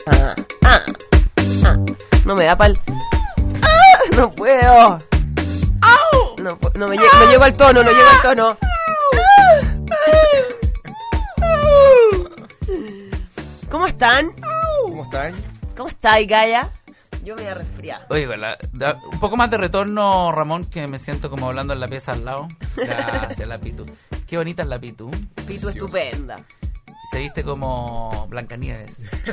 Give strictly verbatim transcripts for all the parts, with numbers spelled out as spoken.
Ah, ah, ah. No me da pal. ¡Ah! No puedo. No, no, me lle- no llego al tono, no llego al tono. ¿Cómo están? ¿Cómo están? ¿Cómo estáis, Gaia? Yo me voy a resfriar. Oye, la, da, un poco más de retorno, Ramón, que me siento como hablando en la pieza al lado. Gracias, la Pitu. Qué bonita es la Pitu. Pitu estupenda. Se viste como Blancanieves.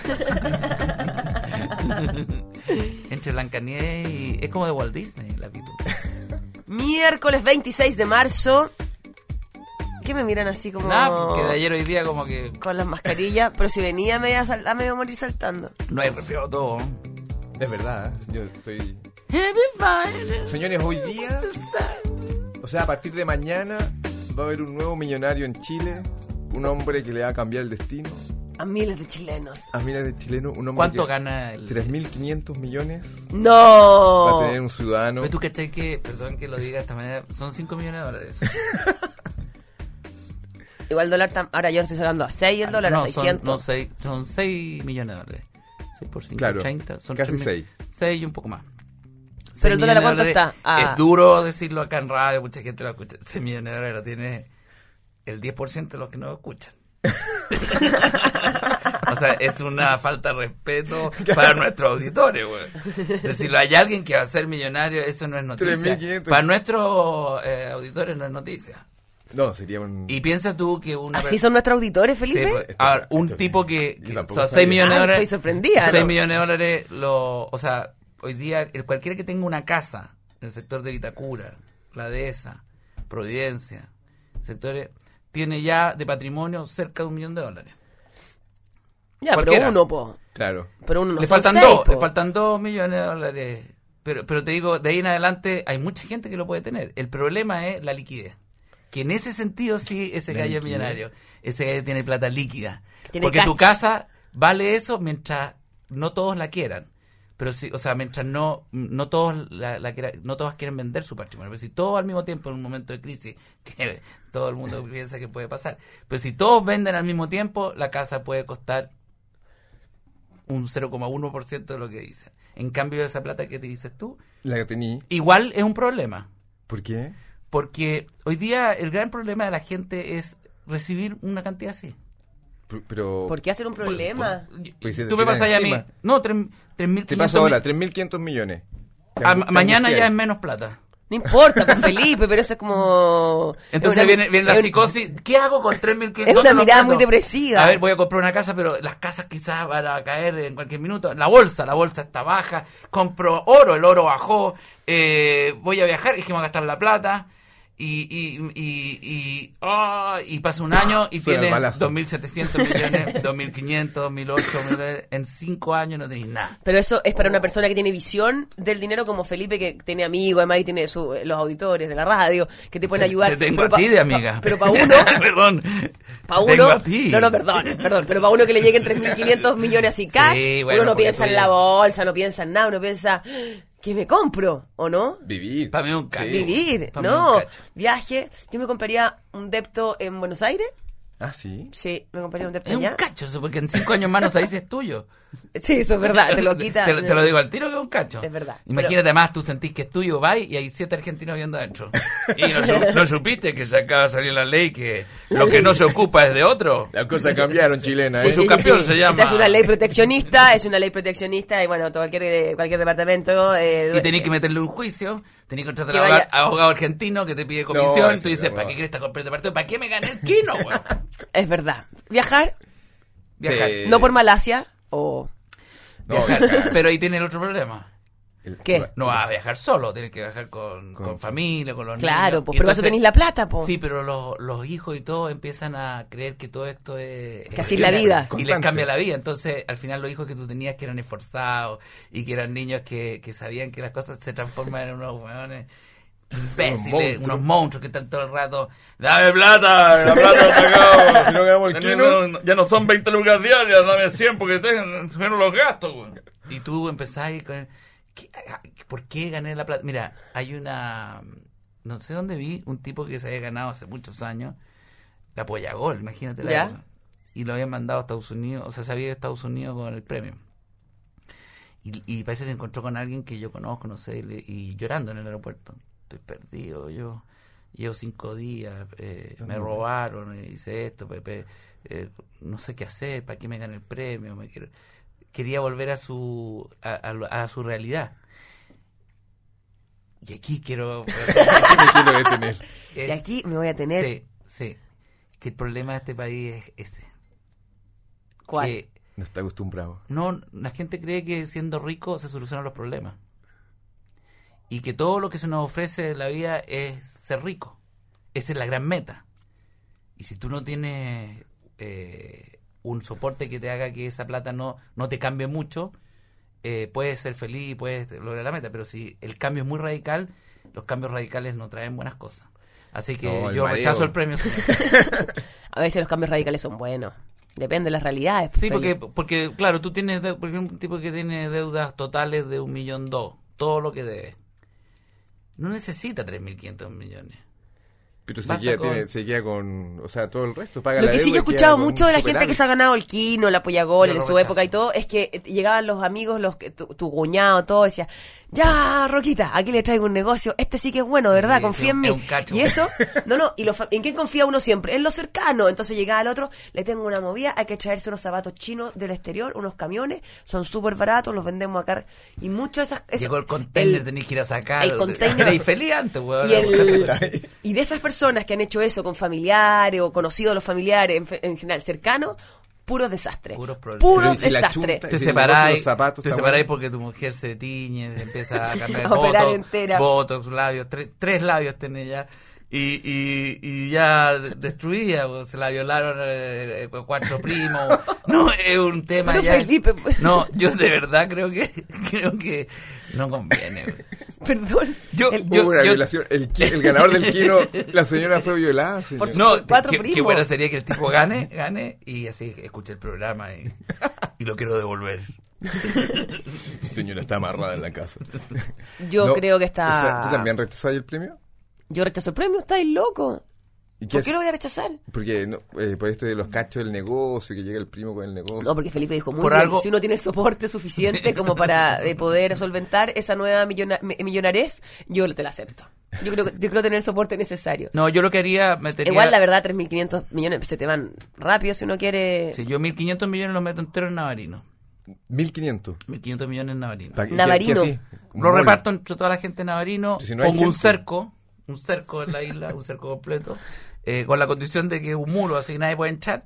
Entre Blancanieves y... Es como de Walt Disney, la Pitu. Miércoles veintiséis de marzo. ¿Qué me miran así como...? Nada, que de ayer hoy día como que... Con las mascarillas, pero si venía me iba a, sal- me iba a morir saltando. No hay resfriado todo. Es verdad, ¿eh? Yo estoy... Señores, hoy día, o sea, a partir de mañana, va a haber un nuevo millonario en Chile. Un hombre que le va a cambiar el destino A miles de chilenos. a miles de chilenos. Un hombre ¿Cuánto que gana el...? tres mil quinientos millones ¡No! va a tener un ciudadano. Pero tú cachai que, perdón que lo diga de esta manera, son cinco millones de dólares. Igual el dólar, tam- ahora yo lo estoy sacando a seis el dólar, no, a seiscientos. Son, no, seis, son seis millones de dólares. seis por cinco, Claro, treinta. Son casi tres mil- seis. seis y un poco más. Pero seis el dólar, ¿a millones cuánto de dólares. está? Ah. Es duro decirlo acá en radio, mucha gente lo escucha. seis millones de dólares lo tiene el diez por ciento de los que no lo escuchan. O sea, es una falta de respeto para nuestros auditores, güey. Decirlo, hay alguien que va a ser millonario, eso no es noticia. tres mil quinientos. Para nuestros eh, auditores no es noticia. No, sería un... Y piensa tú que una ¿Así per- son nuestros auditores, Felipe? Sí, pues, Esto- ahora, un esto- tipo que, yo que tampoco o sea, sabía. seis millones de Ah, dólares, estoy sorprendida, seis ¿no? millones de dólares, lo, o sea, hoy día el, cualquiera que tenga una casa en el sector de Vitacura, La Dehesa, Providencia, sectores, tiene ya de patrimonio cerca de un millón de dólares. Ya, Cualquiera. pero uno, po. Claro. Pero uno no le son faltan seis, dos, po. le faltan dos millones de dólares. Pero, pero te digo, de ahí en adelante hay mucha gente que lo puede tener. El problema es la liquidez. Que en ese sentido sí, ese La gallo es liquidez. millonario. Ese gallo tiene plata líquida. Tiene Porque tu cash. casa vale eso mientras no todos la quieran. Pero sí, o sea, mientras no no todos la, la quieran, no todos quieren vender su patrimonio. Pero si todos al mismo tiempo en un momento de crisis, que todo el mundo piensa que puede pasar, pero si todos venden al mismo tiempo, la casa puede costar un cero coma uno por ciento de lo que dicen. En cambio, esa plata que te dices tú, La que tení. igual es un problema. ¿Por qué? Porque hoy día el gran problema de la gente es recibir una cantidad así. P- Pero... ¿Por qué hacer un problema? Pues se te Tú me tira pasas ya a mí. encima. No, tres mil ¿Qué pasa ahora? tres mil quinientos millones. Te A- angu- te mañana ya angustias. es menos plata. No importa, pues, Felipe, pero eso es como... Entonces es una- viene, viene la es un- psicosis. ¿Qué hago con tres mil Es quinientos? una ¿Dónde los mirada meto? muy depresiva. A ver, voy a comprar una casa, pero las casas quizás van a caer en cualquier minuto. La bolsa, la bolsa está baja. Compro oro, el oro bajó. Eh, voy a viajar, dijimos a gastar la plata. Y, y, y, y, oh, y pasa un año y Suena el tienes balazo. dos mil setecientos millones, dos mil quinientos, dos mil ochocientos, en cinco años no tenés nada. Pero eso es para una persona que tiene visión del dinero como Felipe, que tiene amigos, además y tiene su- los auditores de la radio, que te pueden ayudar. Te tengo Pero a pa- ti de pa- amiga. pero para uno... Perdón. Para Te tengo uno, a ti. no, no, perdón, perdón, pero para uno que le lleguen tres mil quinientos millones así cash, Sí, bueno, uno no porque piensa tú en ya- la bolsa, no piensa en nada, uno piensa, ¿qué me compro? ¿O no? Vivir. Para mí es un cacho. Sí. Vivir, Pa' mí no, un cacho. viaje, yo me compraría un depto en Buenos Aires, Ah, sí. sí, me compraría un depto Es un allá. cacho eso, porque en cinco años más no sabes si es tuyo. Sí, eso es verdad, te lo quita. Te, lo- te lo digo al tiro que es un cacho. Es verdad. Imagínate, además, tú sentís que es tuyo, vas y hay siete argentinos viendo adentro. Y no, su- no supiste que se acaba de salir la ley que lo que no se ocupa es de otro. Las cosas cambiaron, chilena, Fue ¿eh? su campeón, se llama. Esta es una ley proteccionista, es una ley proteccionista y bueno, todo cualquier, cualquier departamento... Eh, Y tenés que meterle un juicio, tenés que contratar Que a un vaya- abogado, abogado argentino que te pide comisión. No, tú ese dices, no, ¿para no. qué quieres esta comprar de partido? ¿Para qué me gané el kino, weón? Es verdad. Viajar, Viajar. Sí. no por Malasia o... No, Viajar. viajar. Pero ahí tiene el otro problema. El- ¿Qué? No vas a viajar solo, tienes que viajar con, con, Con- familia, con los Claro, niños. pues, Y pero para eso entonces- tenéis la plata, pues. Sí, pero los, los hijos y todo empiezan a creer que todo esto es... Que así es la vida. Y les Constante. cambia la vida. Entonces, al final los hijos que tú tenías que eran esforzados y que eran niños que, que sabían que las cosas se transforman en unos hueones imbéciles, monstruos. unos monstruos que están todo el rato, dame plata, la plata se acabó. Si no ganamos el kino. no, ya no son veinte lucas diarias, dame cien porque tengo menos los gastos. Güey. Y tú empezás ahí con... ¿qué- ¿Por qué gané la plata? Mira, hay una... No sé dónde vi un tipo que se había ganado hace muchos años la Polla Gol, imagínate la ¿Ya? época. Y lo habían mandado a Estados Unidos, o sea, se había ido a Estados Unidos con el premio. Y, y parece que se encontró con alguien que yo conozco, no sé, y, le- y llorando en el aeropuerto. Estoy perdido, yo llevo cinco días, eh, me robaron, hice esto, Pepe, eh, no sé qué hacer, para qué me gane el premio, me quiero... quería volver a su a, a, a su realidad. Y aquí quiero... Me quiero detener. Y aquí me voy a tener... Sí, sí. Que el problema de este país es este. ¿Cuál? Que No está acostumbrado. no, la gente cree que siendo rico se solucionan los problemas. Y que todo lo que se nos ofrece en la vida es ser rico. Esa es la gran meta. Y si tú no tienes eh, un soporte que te haga que esa plata no, no te cambie mucho, eh, puedes ser feliz y puedes lograr la meta. Pero si el cambio es muy radical, los cambios radicales no traen buenas cosas. Así que No, el yo mareo. rechazo el premio. A veces los cambios radicales son buenos. Depende de las realidades. Sí, Felipe. porque, porque claro, tú tienes, de- por ejemplo, un tipo que tiene deudas totales de un millón dos, todo lo que debe. No necesita tres mil quinientos millones. Pero se Basta queda, con- tiene, se queda con... O sea, todo el resto. Paga Lo la que sí deuda yo he y queda escuchado con mucho de la gente superávit. que se ha ganado el Kino, la Pollagol Yo en lo su rechazo. época y todo, es que eh, llegaban los amigos, los que tu, tu cuñado, todo, decía, ya, Roquita, aquí le traigo un negocio, este sí que es bueno, ¿verdad? Sí, Confía sí, en mí. es un cacho. Y eso, no, no, y los fa- ¿en quién confía uno siempre? En lo cercano. Entonces llegaba el otro, le tengo una movida, hay que traerse unos zapatos chinos del exterior, unos camiones, son súper baratos, los vendemos acá. Y muchas de esas... eso- Llegó el container, el- tenés que ir a sacar. el container- Y feliz antes, weón. Y, el, y de esas personas que han hecho eso con familiares o conocidos de los familiares, en, fe- en general cercanos, puros desastres. Puros problemas. Puros Pero ¿y si la desastres. chunta- Te Si el negocio de separáis, los zapatos te está separáis bueno. porque tu mujer se tiñe, se empieza a cambiar A operar botox, entera. botox, labios, tres, tres labios tiene ya. Y, y, y ya destruida, pues, se la violaron eh, eh, cuatro primos. No, es un tema Pero ya. Felipe, pues. No, yo de verdad creo que creo que no conviene. güey. Perdón. Yo- El- Hubo una yo- violación. El, qui- el ganador del Kino, la señora fue violada. señor. Por su- No, cuatro qué, primos. qué bueno sería que el tipo gane, gane y así escuche el programa y, y lo quiero devolver. Mi señora está amarrada en la casa. Yo No, creo que está... o sea, ¿tú también rechazas el premio? Yo rechazo el premio, estáis loco. ¿Y ¿Por es- qué lo voy a rechazar? Porque no, eh, por esto de los cachos del negocio, que llega el primo con el negocio. No, porque Felipe dijo, muy Por bien, algo- si uno tiene el soporte suficiente como para eh, poder solventar esa nueva millona- mi- millonarés, yo te la acepto. Yo creo, que- yo creo tener el soporte necesario. No, yo lo que haría, metería... Igual, la verdad, tres mil quinientos millones se te van rápido si uno quiere... Si yo mil quinientos millones los meto entero en Navarino. mil quinientos. mil quinientos millones en Navarino. ¿Para qué- Navarino. qué- qué así? Un Lo mall. reparto entre toda la gente de Navarino, Si no hay pongo un gente. cerco, un cerco en la isla, un cerco completo, eh, con la condición de que es un muro, así que nadie puede entrar,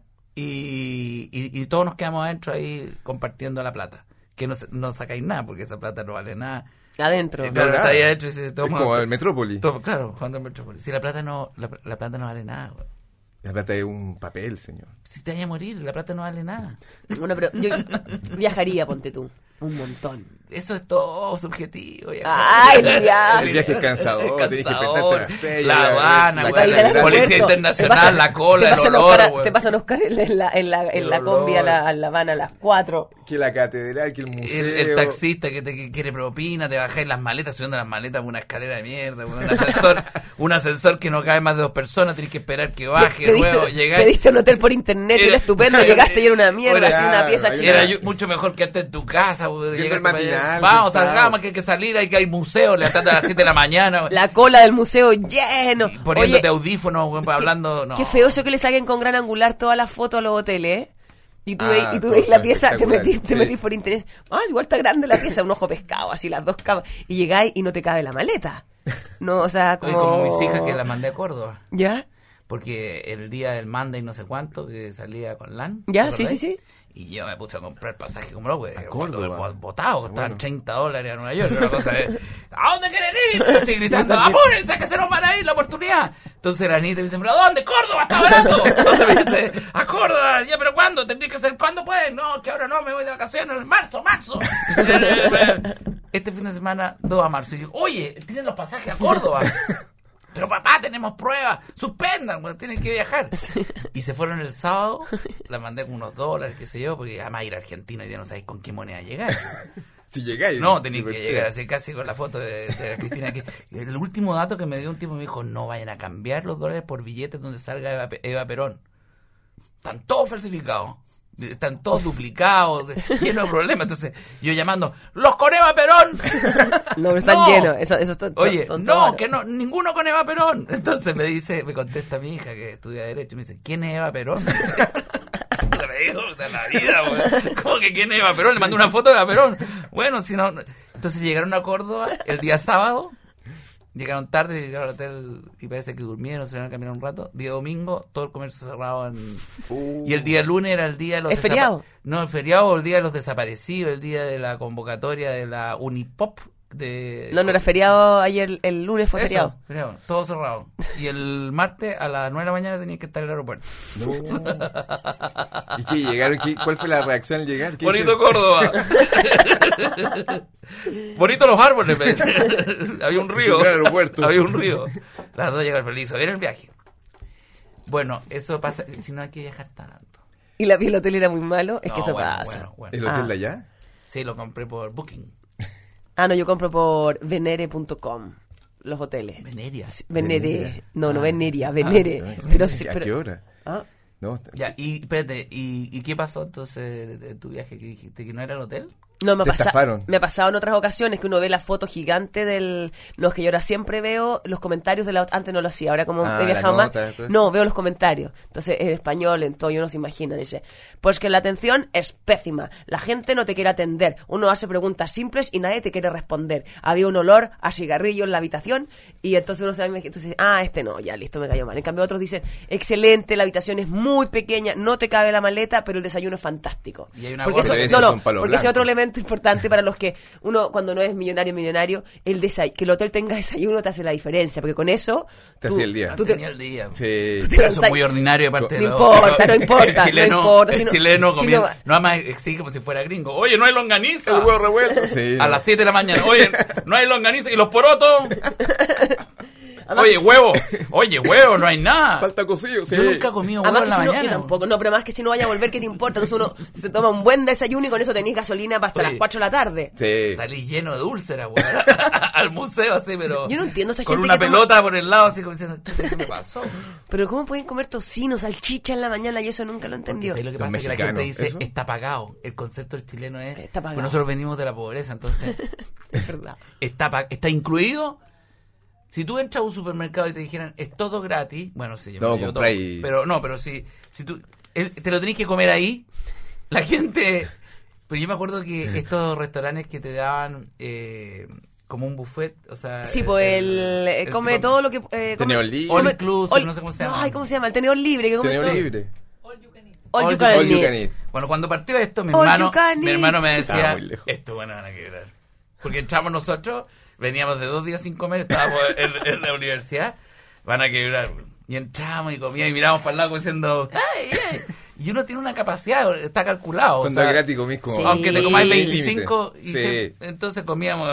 y, y, y todos nos quedamos adentro ahí compartiendo la plata. Que no, se- no sacáis nada, porque esa plata no vale nada. Adentro. Eh, claro, nada. está ahí adentro y se Es toma... como el Metrópoli. toma- claro, jugando en Metrópolis. Si la plata no, la, la plata no vale nada, güey. La plata es un papel, señor. Si te vayas a morir, la plata no vale nada. Bueno, pero yo viajaría, ponte tú. Un montón. Eso es todo subjetivo. ya. Ay, ya. El viaje es cansador, Es tenés que cansador. despertarte a las seis, La la- aduana, la güey, Para ir al carretera. Policía aeropuerto. Internacional, Te pasan- la cola, te el pasan olor, Oscar- güey. Te pasan a Oscar en la, en la, en El la combi a olor. la, a La Habana a las cuatro. Que la catedral, que el museo. El, el taxista que te que quiere propina, te bajáis las maletas, subiendo las maletas por una escalera de mierda, por un ascensor, un ascensor que no cabe más de dos personas, tienes que esperar que baje, Pediste, luego llegáis. pediste un hotel por internet, Era- era estupendo, llegaste y era una mierda, Era- así una pieza Era- chica. Era yo- mucho mejor que antes en tu casa, güey, Viendo llegaste el para allá. matinal, Vamos, sentado. salgamos, que hay que salir, hay que hay museo, levantando a las siete de la mañana, güey, La cola del museo lleno. y poniéndote Oye, audífonos, güey, hablando. No. qué feo eso que le saquen con gran angular todas las fotos a los hoteles, ¿eh? Y tú, Ah, veis, y tú todos veis la son pieza, te espectaculares, metís, te sí. metís por internet. Ah, igual está grande la pieza, un ojo pescado, así las dos camas. Y llegáis y no te cabe la maleta. No, o sea, Estoy como... como mis hijas que las mandé a Córdoba. ¿Ya? Porque el día del Monday no sé cuánto que salía con LAN. Ya, ¿te sí, acordás? sí, sí. Y yo me puse a comprar pasaje como loco. A Córdoba. Botado, costaban Bueno. treinta dólares a Nueva York. Una cosa de, ¿a dónde quieren ir? Así gritando, apúrense que se nos van a ir la oportunidad. Entonces la niña me dice, ¿pero a dónde? ¡Córdoba, está barato! Entonces me dice, a Córdoba. Ya, ¿pero cuándo? Tendría que ser, ¿cuándo pueden? No, que ahora no, me voy de vacaciones, en marzo, marzo. Este fin de semana, dos de marzo. Y yo, oye, tienen los pasajes a Córdoba. Pero papá, tenemos pruebas, suspendan, bueno, tienen que viajar. Y se fueron el sábado, la mandé con unos dólares, qué sé yo, porque además ir a Argentina y ya no sabéis con qué moneda llegar. Si llegáis. No, tenéis que divertido. llegar así casi con la foto de, de la Cristina. Que, el último dato que me dio un tipo me dijo, no vayan a cambiar los dólares por billetes donde salga Eva, Pe- Eva Perón. Están todos falsificados. están todos duplicados, llenos de problemas. Entonces, yo llamando, ¡los con Eva Perón! No, pero están No. llenos. Eso, eso es tonto, Oye, tonto, no, malo. que no, ninguno con Eva Perón. Entonces me dice, me contesta mi hija que estudia Derecho, me dice, ¿quién es Eva Perón? Me dijo, de la vida, güey. ¿Cómo que quién es Eva Perón? Le mandé una foto de Eva Perón. Bueno, si no... Entonces llegaron a Córdoba el día sábado. Llegaron tarde, llegaron al hotel y parece que durmieron, se van a caminar un rato. Día domingo, todo el comercio cerrado. En... Uh. Y el día lunes era el día de los... ¿Es feriado? No, el feriado, el día de los desaparecidos, el día de la convocatoria de la Unipop. De... No, no era feriado ayer, el lunes fue Eso, feriado. feriado, todo cerrado. Y el martes a las nueve de la mañana tenía que estar en el aeropuerto. No. ¿Y qué llegaron? ¿Qué, ¿Cuál fue la reacción al llegar? ¿Qué Bonito dijeron? Córdoba. Bonito los árboles. Me decía. Había un río. Es un gran aeropuerto. Había un río. Las dos llegaron felices a ver el viaje. Bueno, eso pasa. Si no hay que viajar tanto. Y la, el hotel era muy malo, es No, que eso bueno, pasa. bueno, bueno. ¿El hotel Ah. de allá? Sí, lo compré por Booking. Ah, no, yo compro por venere punto com los hoteles. Veneria. Venere. Veneria. No, no Ah. Veneria, Venere. Ah, pero, sí, ¿A pero- qué hora? Ah, No, Ya, y espérate, ¿y, ¿y qué pasó entonces de, de tu viaje que dijiste que no era el hotel? No, me ha, Te pasa- estafaron. me ha pasado en otras ocasiones que uno ve la foto gigante del... No, es que yo ahora siempre veo los comentarios de la... Antes no lo hacía, ahora como Ah, he la viajado más... nota, todo eso. No, veo los comentarios. Entonces, en español, en todo, y uno se imagina, dice... Pues que la atención es pésima. La gente no te quiere atender. Uno hace preguntas simples y nadie te quiere responder. Había un olor a cigarrillo en la habitación y entonces uno se va a imaginar... Entonces, ah, este no, ya, listo, me cayó mal. En cambio, otros dicen... Excelente, la habitación es muy pequeña, no te cabe la maleta, pero el desayuno es fantástico. Y hay una Porque gorda. eso, Esos no, no, son palos porque ese es otro blancos. elemento importante para los que uno cuando no es millonario millonario el desay- que el hotel tenga desayuno te hace la diferencia porque con eso Te tú- hacía el día. tú te- Tenía el día. Sí. Tú te- Eso es muy ordinario de parte No de los- importa, no importa, El chileno, no importa, el si no- chileno si comienza, no- no nada más exige como si fuera gringo. Oye, no hay longaniza. El huevo revuelto. Sí. A las siete de la mañana. Oye, no hay longaniza. ¿Y los porotos? Además, Oye, huevo. Oye, huevo, no hay nada. Falta cocido. Sí. Yo nunca he comido huevo además en que la si no, mañana. yo tampoco, no, pero más que si no vaya a volver, ¿qué te importa? Entonces uno se toma un buen desayuno y con eso tenés gasolina para hasta Oye. las cuatro de la tarde. Sí. Salí lleno de úlceras, güey. Al museo así, pero... Yo no entiendo esa con gente una que toma- pelota por el lado así como diciendo, ¿qué me pasó? Pero ¿cómo pueden comer tocino, salchicha en la mañana? Y eso nunca lo Porque entendió. ¿sabes lo que Los pasa? Que la gente mexicanos, dice, ¿eso? está pagado. El concepto del chileno es... Está pagado. pues nosotros venimos de la pobreza, entonces... Es verdad. está, pa- está incluido. Si tú entras a un supermercado y te dijeran, es todo gratis, bueno, sí, yo, No, yo compré todo, y- pero no, pero si, si tú el- te lo tenés que comer ahí, la gente... Pero yo me acuerdo que estos restaurantes que te daban eh, como un buffet, o sea... Sí, pues él eh, come tipo- todo lo que... Eh, come- Tenedor libre. All come- inclusive, all- no sé cómo se llama. Ay, ¿cómo se llama? El tenedor libre. Que come Tenedor todo. libre. All you All can All you eat. can eat. Bueno, cuando partió esto, mi All hermano, you can mi hermano me eat. decía, Estaba muy lejos. esto bueno van a quebrar. Porque entramos nosotros, veníamos de dos días sin comer, estábamos en, en la universidad, van a quebrar. Y entramos y comíamos y mirábamos para el lado diciendo, ¡ay, ay! Y uno tiene una capacidad, está calculado. Cuando o sea, es gratis comís como... Sí. aunque te comáis Sí. veinticinco, y Sí. se- entonces comíamos,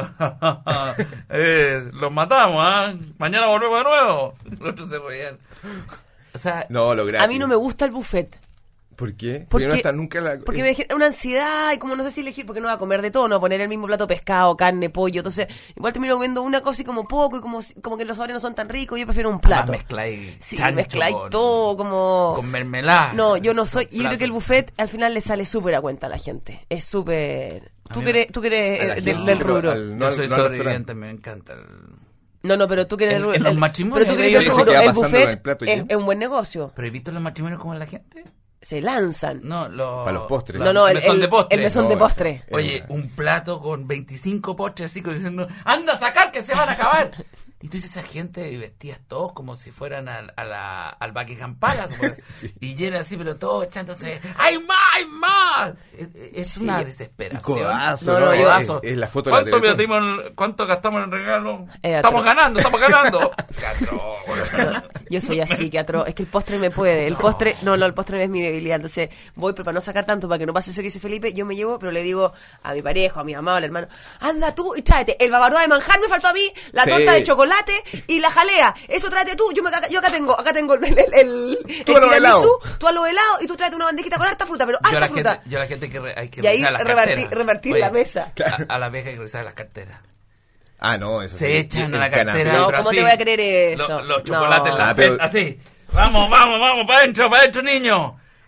eh, los matamos, ¿ah? Mañana volvemos de nuevo. Los otros se reían. O sea, No, lo gratis. A mí no me gusta el buffet. ¿Por qué? Porque, Porque no está nunca la... porque me genera una ansiedad y como no sé si elegir, porque no va a comer de todo, no va a poner el mismo plato pescado, carne, pollo, entonces igual termino comiendo una cosa y como poco y como, como que los sabores no son tan ricos, yo prefiero un plato. además mezcláis Sí, chancho mezcláis con- todo como... con mermelada. No, yo no soy... Con Y yo creo que el plato. buffet al final le sale súper a cuenta a la gente. Es súper... A Tú mí que me- eres, tú que eres a la eh, gente, del, del pero rubro. al- Yo no- soy no al sobreviviente, me encanta el... No, no, pero tú que eres En- el, en los el- matrimonios pero tú que de eres ellos del se rubro, queda el pasando buffet con el plato es, lleno. es un buen negocio. ¿Pero he visto los matrimonios como es la gente? Se lanzan. No, los... Para los postres. No, no, el, mesón el- de postre. el mesón No, de ese- postre. Eh, Oye, un plato con veinticinco postres así como diciendo, anda a sacar que se van a acabar. Y tú dices, esa gente y vestidas todos como si fueran al, a la, al Buckingham Palace. Pues, y llena así, pero todos echándose, ¡hay más, hay más! Es, es Sí. una Y desesperación. codazo, No, ¿no? no, Es- yo- Codazo. es, es la foto de la ¿Cuánto, Teletón. metimos en- ¿Cuánto gastamos en el regalo? Eh, estamos atro- ganando, estamos ganando. Catro, güey. Yo soy así, que atro. Es que el postre me puede. El postre, no, no, el postre es mi debilidad. Entonces voy, pero para no sacar tanto, para que no pase eso que dice Felipe, yo me llevo, pero le digo a mi pareja, a mi mamá, al hermano, anda tú y tráete el bavaroa de manjar, me faltó a mí, la Sí. torta de chocolate y la jalea. Eso tráete tú. Yo, me, yo acá tengo, acá tengo el, el, el, el Tú a los tiramisú, helados. tú a los helados y tú tráete una bandejita con harta fruta, pero Yo a harta la fruta. gente, yo a la gente que re- hay que Y ahí revisar las revertir- carteras. revertir la mesa. A, a la vieja hay que revisar las carteras. Ah, no, eso Se sí. echan a El la cartera. canapé. No, pero ¿cómo así, te voy a creer eso? lo- los No. chocolates en la Ah, fe- pero- así. Vamos, vamos, vamos, para adentro, para adentro, niño.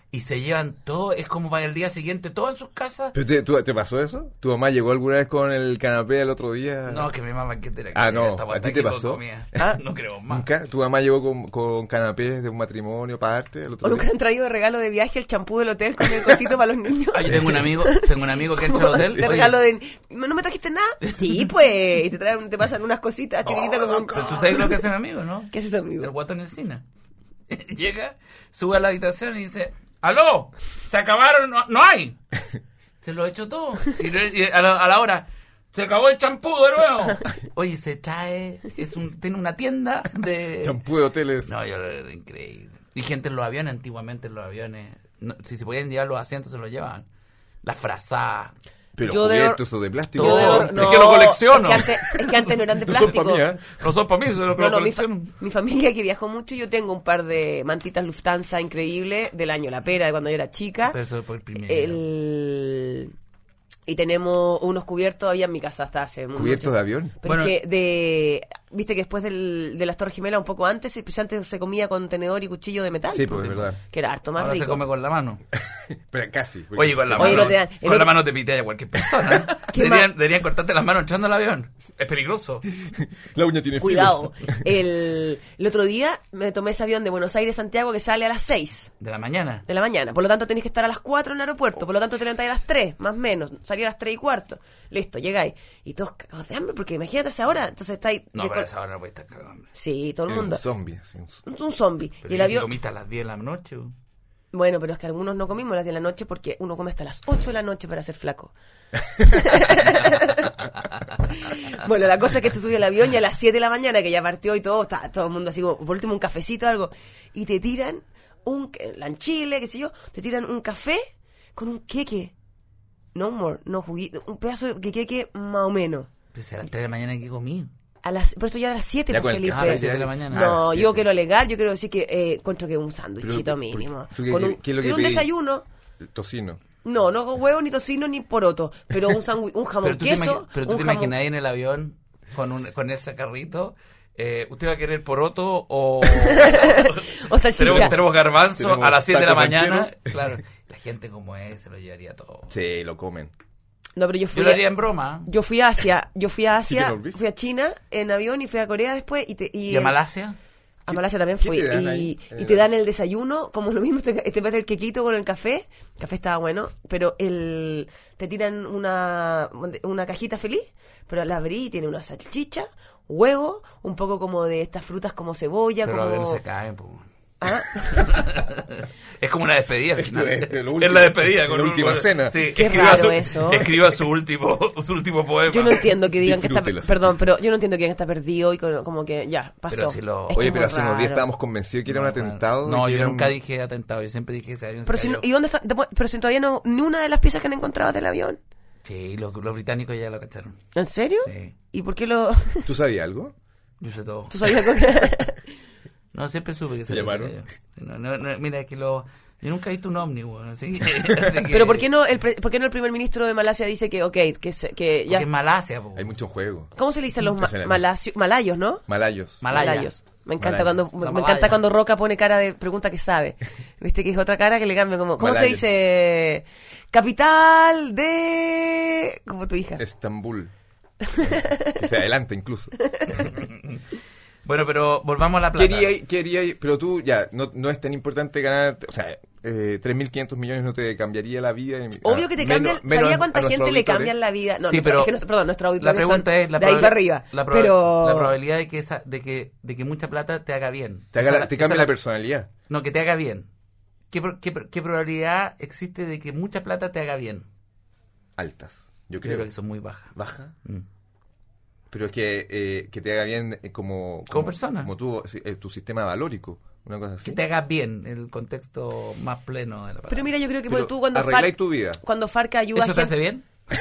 y se llevan todo, es como para el día siguiente, todo en sus casas. ¿Pero te, tú- te pasó eso? ¿Tu mamá llegó alguna vez con el canapé el otro día? No, que mi mamá que te Ah, no, ¿a ti te pasó? Ah, no creo más. ¿Nunca? ¿Tu mamá llegó con, con canapés de un matrimonio para darte el otro ¿O nunca día? han traído de regalo de viaje el champú del hotel con el cosito para los niños? Ah, yo tengo un amigo, tengo un amigo que entra al hotel. De oye, regalo de... ¿No me trajiste nada? Sí, pues. Y te traen, te pasan unas cositas chiquititas como un... pero tú sabes lo que hace mi amigo, ¿no? ¿Qué haces, amigo? El guatón encina. Llega, sube a la habitación y dice, ¡aló! ¿Se acabaron? No, no hay. Se lo echó todo. Y, y a, la, a la hora, se acabó el champú de nuevo. Oye, se trae, es un, tiene una tienda de... Champú de hoteles. No, yo, era increíble. Y gente en los aviones, antiguamente en los aviones, no, si se podían llevar los asientos, se los llevaban. La frazada. Pero Yo de- cubiertos o de plástico. Yo de- No, es que lo colecciono. Es que, antes, es que antes no eran de no son plástico. para mí, ¿eh? No son para mí, son los que No, lo no, mi, fa- colecciono. mi familia que viajó mucho, yo tengo un par de mantitas Lufthansa increíbles del año La Pera, de cuando yo era chica. Pero eso fue el primer. El... Y tenemos unos cubiertos todavía en mi casa hasta hace mucho ¿Cubiertos tiempo. de avión? Pero Bueno. es que de... Viste que después del, de las Torres Gemelas, un poco antes, pues antes se comía con tenedor y cuchillo de metal. Sí, pues es verdad. Que era harto más Ahora rico. se come con la mano. Pero casi. porque Oye, con la Oye, mano, no te dan- con el- la mano te pitea a cualquier persona. ¿Qué Deberían, más? deberían cortarte las manos entrando al avión. Es peligroso. La uña tiene filo. Cuidado. El, el otro día me tomé ese avión de Buenos Aires a Santiago que sale a las seis De la mañana. de la mañana. Por lo tanto, tenés que estar a las cuatro en el aeropuerto. Por lo tanto, te levantáis a las tres, más o menos. Salí a las tres y cuarto. Listo, llegáis. Y todos cagados de hambre, porque imagínate a esa hora. Entonces estáis... No, de pero a cor- esa hora no puede estar cagando. Sí, todo el Era mundo. un zombie. así, un- Un, un zombie. Pero Y el ¿y si avión... comiste a las diez de la noche? ¿O? Bueno, pero es que algunos no comimos a las diez de la noche porque uno come hasta las ocho de la noche para ser flaco. Bueno, la cosa es que te subes al avión y a las siete de la mañana, que ya partió y todo, está todo el mundo así como, por último, un cafecito o algo, y te tiran un, la en Chile, qué sé yo, te tiran un café con un queque. No more, no juguito, un pedazo de queque más o menos. Pero si a las tres de la mañana que comí. A las, pero esto ya a las siete, Ya pues, con el Felipe. Ah, a las siete de la mañana. No, Ah, yo siete. quiero alegar, yo quiero decir que eh, encuentro que es un sándwichito Pero, mínimo. ¿tú qué- Con qué- un, qué es lo que quiero un pedí? desayuno. El tocino. No, no con huevo, ni tocino, ni poroto. Pero un sándwich, un jamón Pero tú te, queso. imagi- pero tú un te jamón- imaginas ahí en el avión con, un, con ese carrito. Eh, ¿Usted va a querer poroto o...? O salchicha. tenemos, tenemos garbanzo Tenemos a las siete de la tacos mañana. rancheros. Claro, la gente como es se lo llevaría todo. Sí, lo comen. No, pero yo Yo fui, lo a, haría en broma. yo fui a Asia. Yo fui a Asia, Chicken or beef. fui a China en avión y fui a Corea después. Y, te, y ¿Y a Malasia? A Malasia también ¿Qué fui. te dan Y, ahí? y te dan el desayuno, como lo mismo, te, te metes el quequito con el café. El café estaba bueno, pero el te tiran una, una cajita feliz, pero la abrí y tiene una salchicha, huevo, un poco como de estas frutas como cebolla, Pero los aviones como... se caen, po. Ah, Es como una despedida al Esto final. es- esto es lo Es último. la despedida. La con un- última cena. Sí, Qué escriba, raro su, eso. escriba su último, su último poema. yo no entiendo que digan que está... Disfrute la Perdón, salchicha. pero yo no entiendo que digan que está perdido y como como que ya, pasó. Pero si lo- Es que Oye, es pero muy hace unos días raro. estábamos convencidos que era un No, claro. atentado. No, que yo era nunca un- dije atentado. Yo siempre dije que ese avión se Pero si, no- cayó. ¿y dónde está? Pero si todavía no, ni una de las piezas que han encontrado del avión. Sí, los, los británicos ya lo cacharon. ¿En serio? Sí. ¿Y por qué lo...? ¿Tú sabías algo? Yo sé todo. ¿Tú sabías algo que...? No, siempre supe que se ¿Te llamaron? cayó. No, no, no, mira, es que lo... Yo nunca he visto un ovni, weón. Así que, así que- Pero ¿por qué no el pre- por qué no el primer ministro de Malasia dice que ok, que se- que Porque ya es Malasia, po. Hay mucho juego. ¿Cómo se le dice a los ma- Impresionante. malasio- malayos, no? Malayos. Malaya. Malayos. Me encanta Malayos. cuando Son me encanta malayas. cuando Roca pone cara de pregunta que sabe. ¿Viste que es otra cara que le cambia como ¿cómo se Malayos. dice? Capital de como tu hija. Estambul. Que se adelanta incluso. Bueno, pero volvamos a la plata. Quería, quería, pero tú ya, no, no es tan importante ganar, o sea, eh, tres mil quinientos millones no te cambiaría la vida. Obvio que te cambian, ¿sabía cuánta gente le cambian la vida? No, Sí, no, pero es que nuestro- perdón, nuestros La auditores pregunta son es la de ahí proba- para arriba. La, proba- pero la probabilidad de que esa, de que de que mucha plata te haga bien. Te, haga Esa la- es te esa cambia es la personalidad. No, que te haga bien. ¿Qué, pro- qué, pro- qué probabilidad existe de que mucha plata te haga bien? Altas. Yo Yo creo. creo que son muy bajas. Baja. Mm. Pero es que, eh, que te haga bien eh, como, Como persona. Como tu, eh, tu sistema valórico. Una cosa así. Que te haga bien en el contexto más pleno de la palabra. pero mira, yo creo que Pero tú cuando arregláis Farc, tu vida. cuando Farca ayuda ¿Eso a te gente hace bien?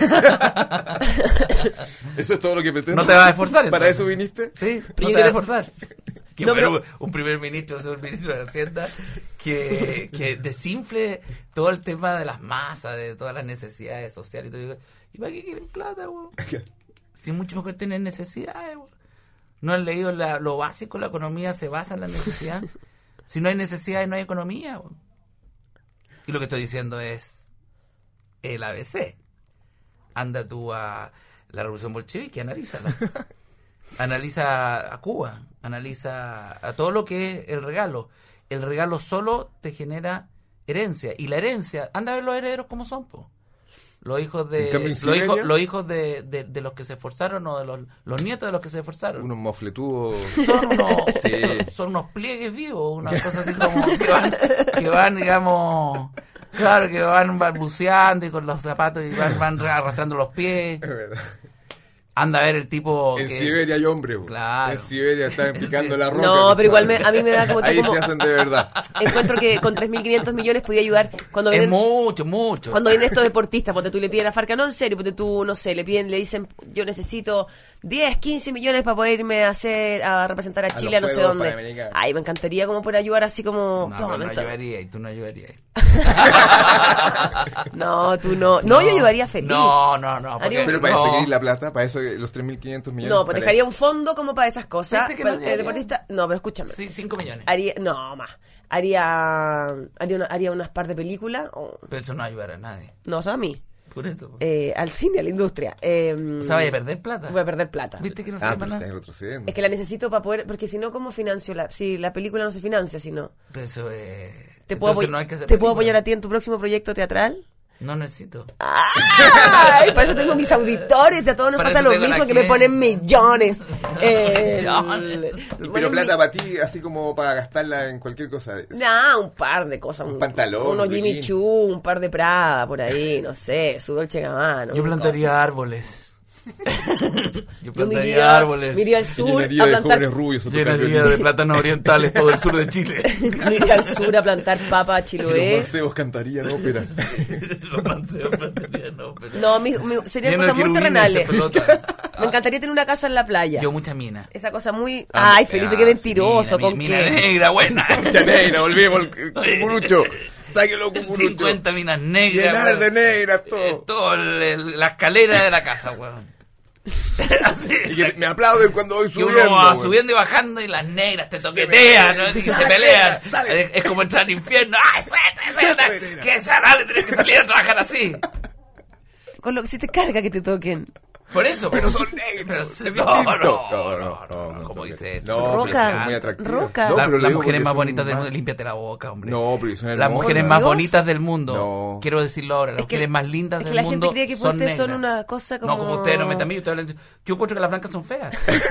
Eso es todo lo que pretendes. ¿No te vas a esforzar, ¿Para entonces? eso viniste? Sí, Pero no yo te vas a creo- esforzar. Que No, bueno, pero- un primer ministro, un ministro de Hacienda, que, que desinfle todo el tema de las masas, de todas las necesidades sociales. Y, todo. Digo, ¿y para qué quieren plata, weón? Si mucho mejor tienen necesidades, weón. ¿No han leído la- lo básico? La economía se basa en la necesidad. Si no hay necesidades, no hay economía, weón. Y lo que estoy diciendo es el A B C. Anda tú a la Revolución Bolchevique, analízala. Analiza a Cuba, analiza a todo lo que es el regalo. El regalo solo te genera herencia. Y la herencia, anda a ver los herederos como son, po. Los hijos de los hijos, los hijos de, de, de los que se esforzaron o de los, los nietos de los que se esforzaron. Unos mofletudos. Son unos, sí. son unos pliegues vivos, unas cosas así como que van, que van, digamos, claro, que van balbuceando y con los zapatos y van, van arrastrando los pies. Es verdad. Anda a ver el tipo En que... Siberia hay hombres, bro. Claro. En Siberia están picando la roca. No, pero igual me, a mí me da como... Ahí como se hacen de verdad. Encuentro que con tres mil quinientos millones podía ayudar cuando Es vienen... mucho, mucho. Cuando vienen estos deportistas, porque tú le piden a Farca, no, en serio, porque tú, no sé, le piden, le dicen, yo necesito diez, quince millones para poder irme a hacer, a representar a Chile a, a no sé Juegos dónde. Panamericanos. Ay, me encantaría como poder ayudar así como... No, toma, pero no menta. ayudaría y tú no ayudarías. No, tú no. No, yo ayudaría feliz. No, no, no. Haría un- Pero para no. eso queréis la plata, para eso los tres mil quinientos millones. No, pues para dejaría un fondo como para esas cosas. ¿Viste que Para no el haría? deportista... No, pero escúchame. Sí, cinco millones. Haría... No, más. Haría... Haría, una- haría unas par de películas. o- Pero eso no ayudará a nadie. No, o sea, a mí. Por eso. Eh, al cine, a la industria. Eh, O sea, vaya a perder plata. Voy a perder plata. ¿Viste que no se Ah, llama pero nada? estás retrocediendo. Es que la necesito para poder... Porque si no, ¿cómo financio la... Si la película no se financia, si no... Pero eso es... ¿Te puedo, Entonces apoy- no hay que hacer ¿te puedo película. apoyar a ti en tu próximo proyecto teatral? No necesito. ¡Ay! Para eso tengo mis auditores. A todos nos Para pasa eso lo tengo mismo, la que me gente. ponen millones. Eh, Millones. me Pero ponen plata mi- para ti, así como para gastarla en cualquier cosa. Nah, un par de cosas. Un pantalón, Unos un Jimmy bikini. Choo, un par de Prada por ahí, no sé, su Dolce Gabbana. Yo un plantaría árboles. Yo Yo me plantaría iría, árboles. me iría al sur Llenaría a de plantar... jóvenes rubios. a tocar Llenaría violín. de plátanos orientales todo el sur de Chile. me iría al sur a plantar papa Y los chiloé. mancebos cantarían ópera. Los manseos plantarían, no, pero... No, mi, mi- serían Lleno de cosas muy querubines de terrenales. pelota. Me encantaría tener una casa en la playa. Yo mucha mina. Esa cosa muy... Ah, Ay, Felipe, ah, qué mentiroso. Mina, ¿Con mina qué? negra, buena. Ya negra, volvemos al cucurucho. Sáquelo, cucurucho. cincuenta minas negras. Llenar weón. de negra Eh, todo. todo el- el- la escalera de la casa, weón. Así, Y que me aplauden cuando voy que subiendo. uno va güey. subiendo y bajando y las negras te toquetean, ¿no? Así que se pelean. sale. Es, es como entrar al infierno. ¡Ay, suelta, suelta! Suelta, nena. ¡Que se hará! Tienes que salir a trabajar así. Con lo que si te carga que te toquen. Por eso. Pero son Pero negros. sí, es no, distinto. no, no, no, no, ¿cómo no, dice eso? No, Roca, pero son muy atractivos. roca. No, La- pero lo las digo mujeres porque más son bonitas del más- mundo, límpiate la boca, hombre. No, pero son Las hermosas. mujeres más Dios. bonitas del mundo, No. quiero decirlo ahora, las Es que- mujeres más lindas es que del la gente mundo cree que son ustedes son negras. una cosa como- No, como ustedes no metan mí, yo estoy hablando- yo encuentro que las blancas son feas.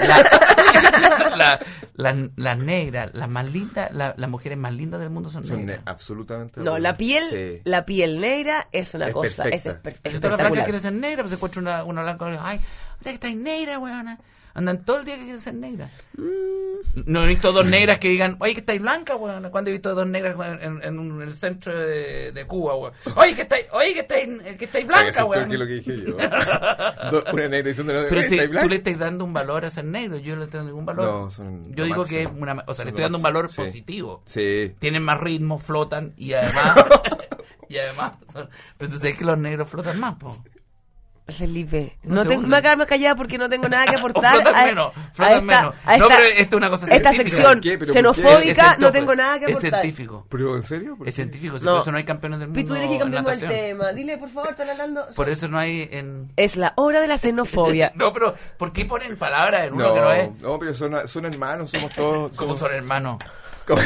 La- la- las, las negras, las más lindas, la- las mujeres más lindas del mundo son Son negras. ne- absolutamente. No, la piel, Sí. la piel negra es una Es cosa, perfecta. es, esper- Si todas las blancas espectacular. quieren ser negras, pues se encuentra una, una blanca, ay, usted que estáis negra, weona. Andan todo el día que quieren ser negras. No he visto dos negras que digan, oye, que estáis blancas, weón. Cuando he visto dos negras en, en- en un- en el centro de, de Cuba, weón. Oye, que estáis, oye, que estáis, que estáis Blancas, blancas, weón. que lo que dije yo. Do- una negra diciendo, Pero si ¿estáis tú blanca? le estás dando un valor a ser negro, yo no le estoy dando ningún valor. No, son yo lo digo máximo. que es una, o sea, Son le lo estoy dando un máximo. valor Sí. positivo. Sí. Tienen más ritmo, flotan y además, y además, son, pero tú sabes que los negros flotan más, po. Felipe, No no se tengo, hunden. me voy a quedarme callada porque no tengo nada que O aportar flotan a, menos, a flotan esta, menos. a No, esta- pero esto es una cosa esta científica. sección ¿Por qué? ¿Pero por qué? xenofóbica, Es no científico, tengo nada que Es aportar. científico. ¿Pero en serio? ¿Por Es qué? científico, si No. por eso no hay campeones del mundo. Pi, tú eres que en cambiemos el natación. tema. Dile, por favor, están hablando. Por eso no hay en... Es la hora de la xenofobia. No, pero ¿por qué ponen palabras en uno que no No, es? no, pero son, son hermanos, somos todos. ¿Cómo somos- son hermanos? como-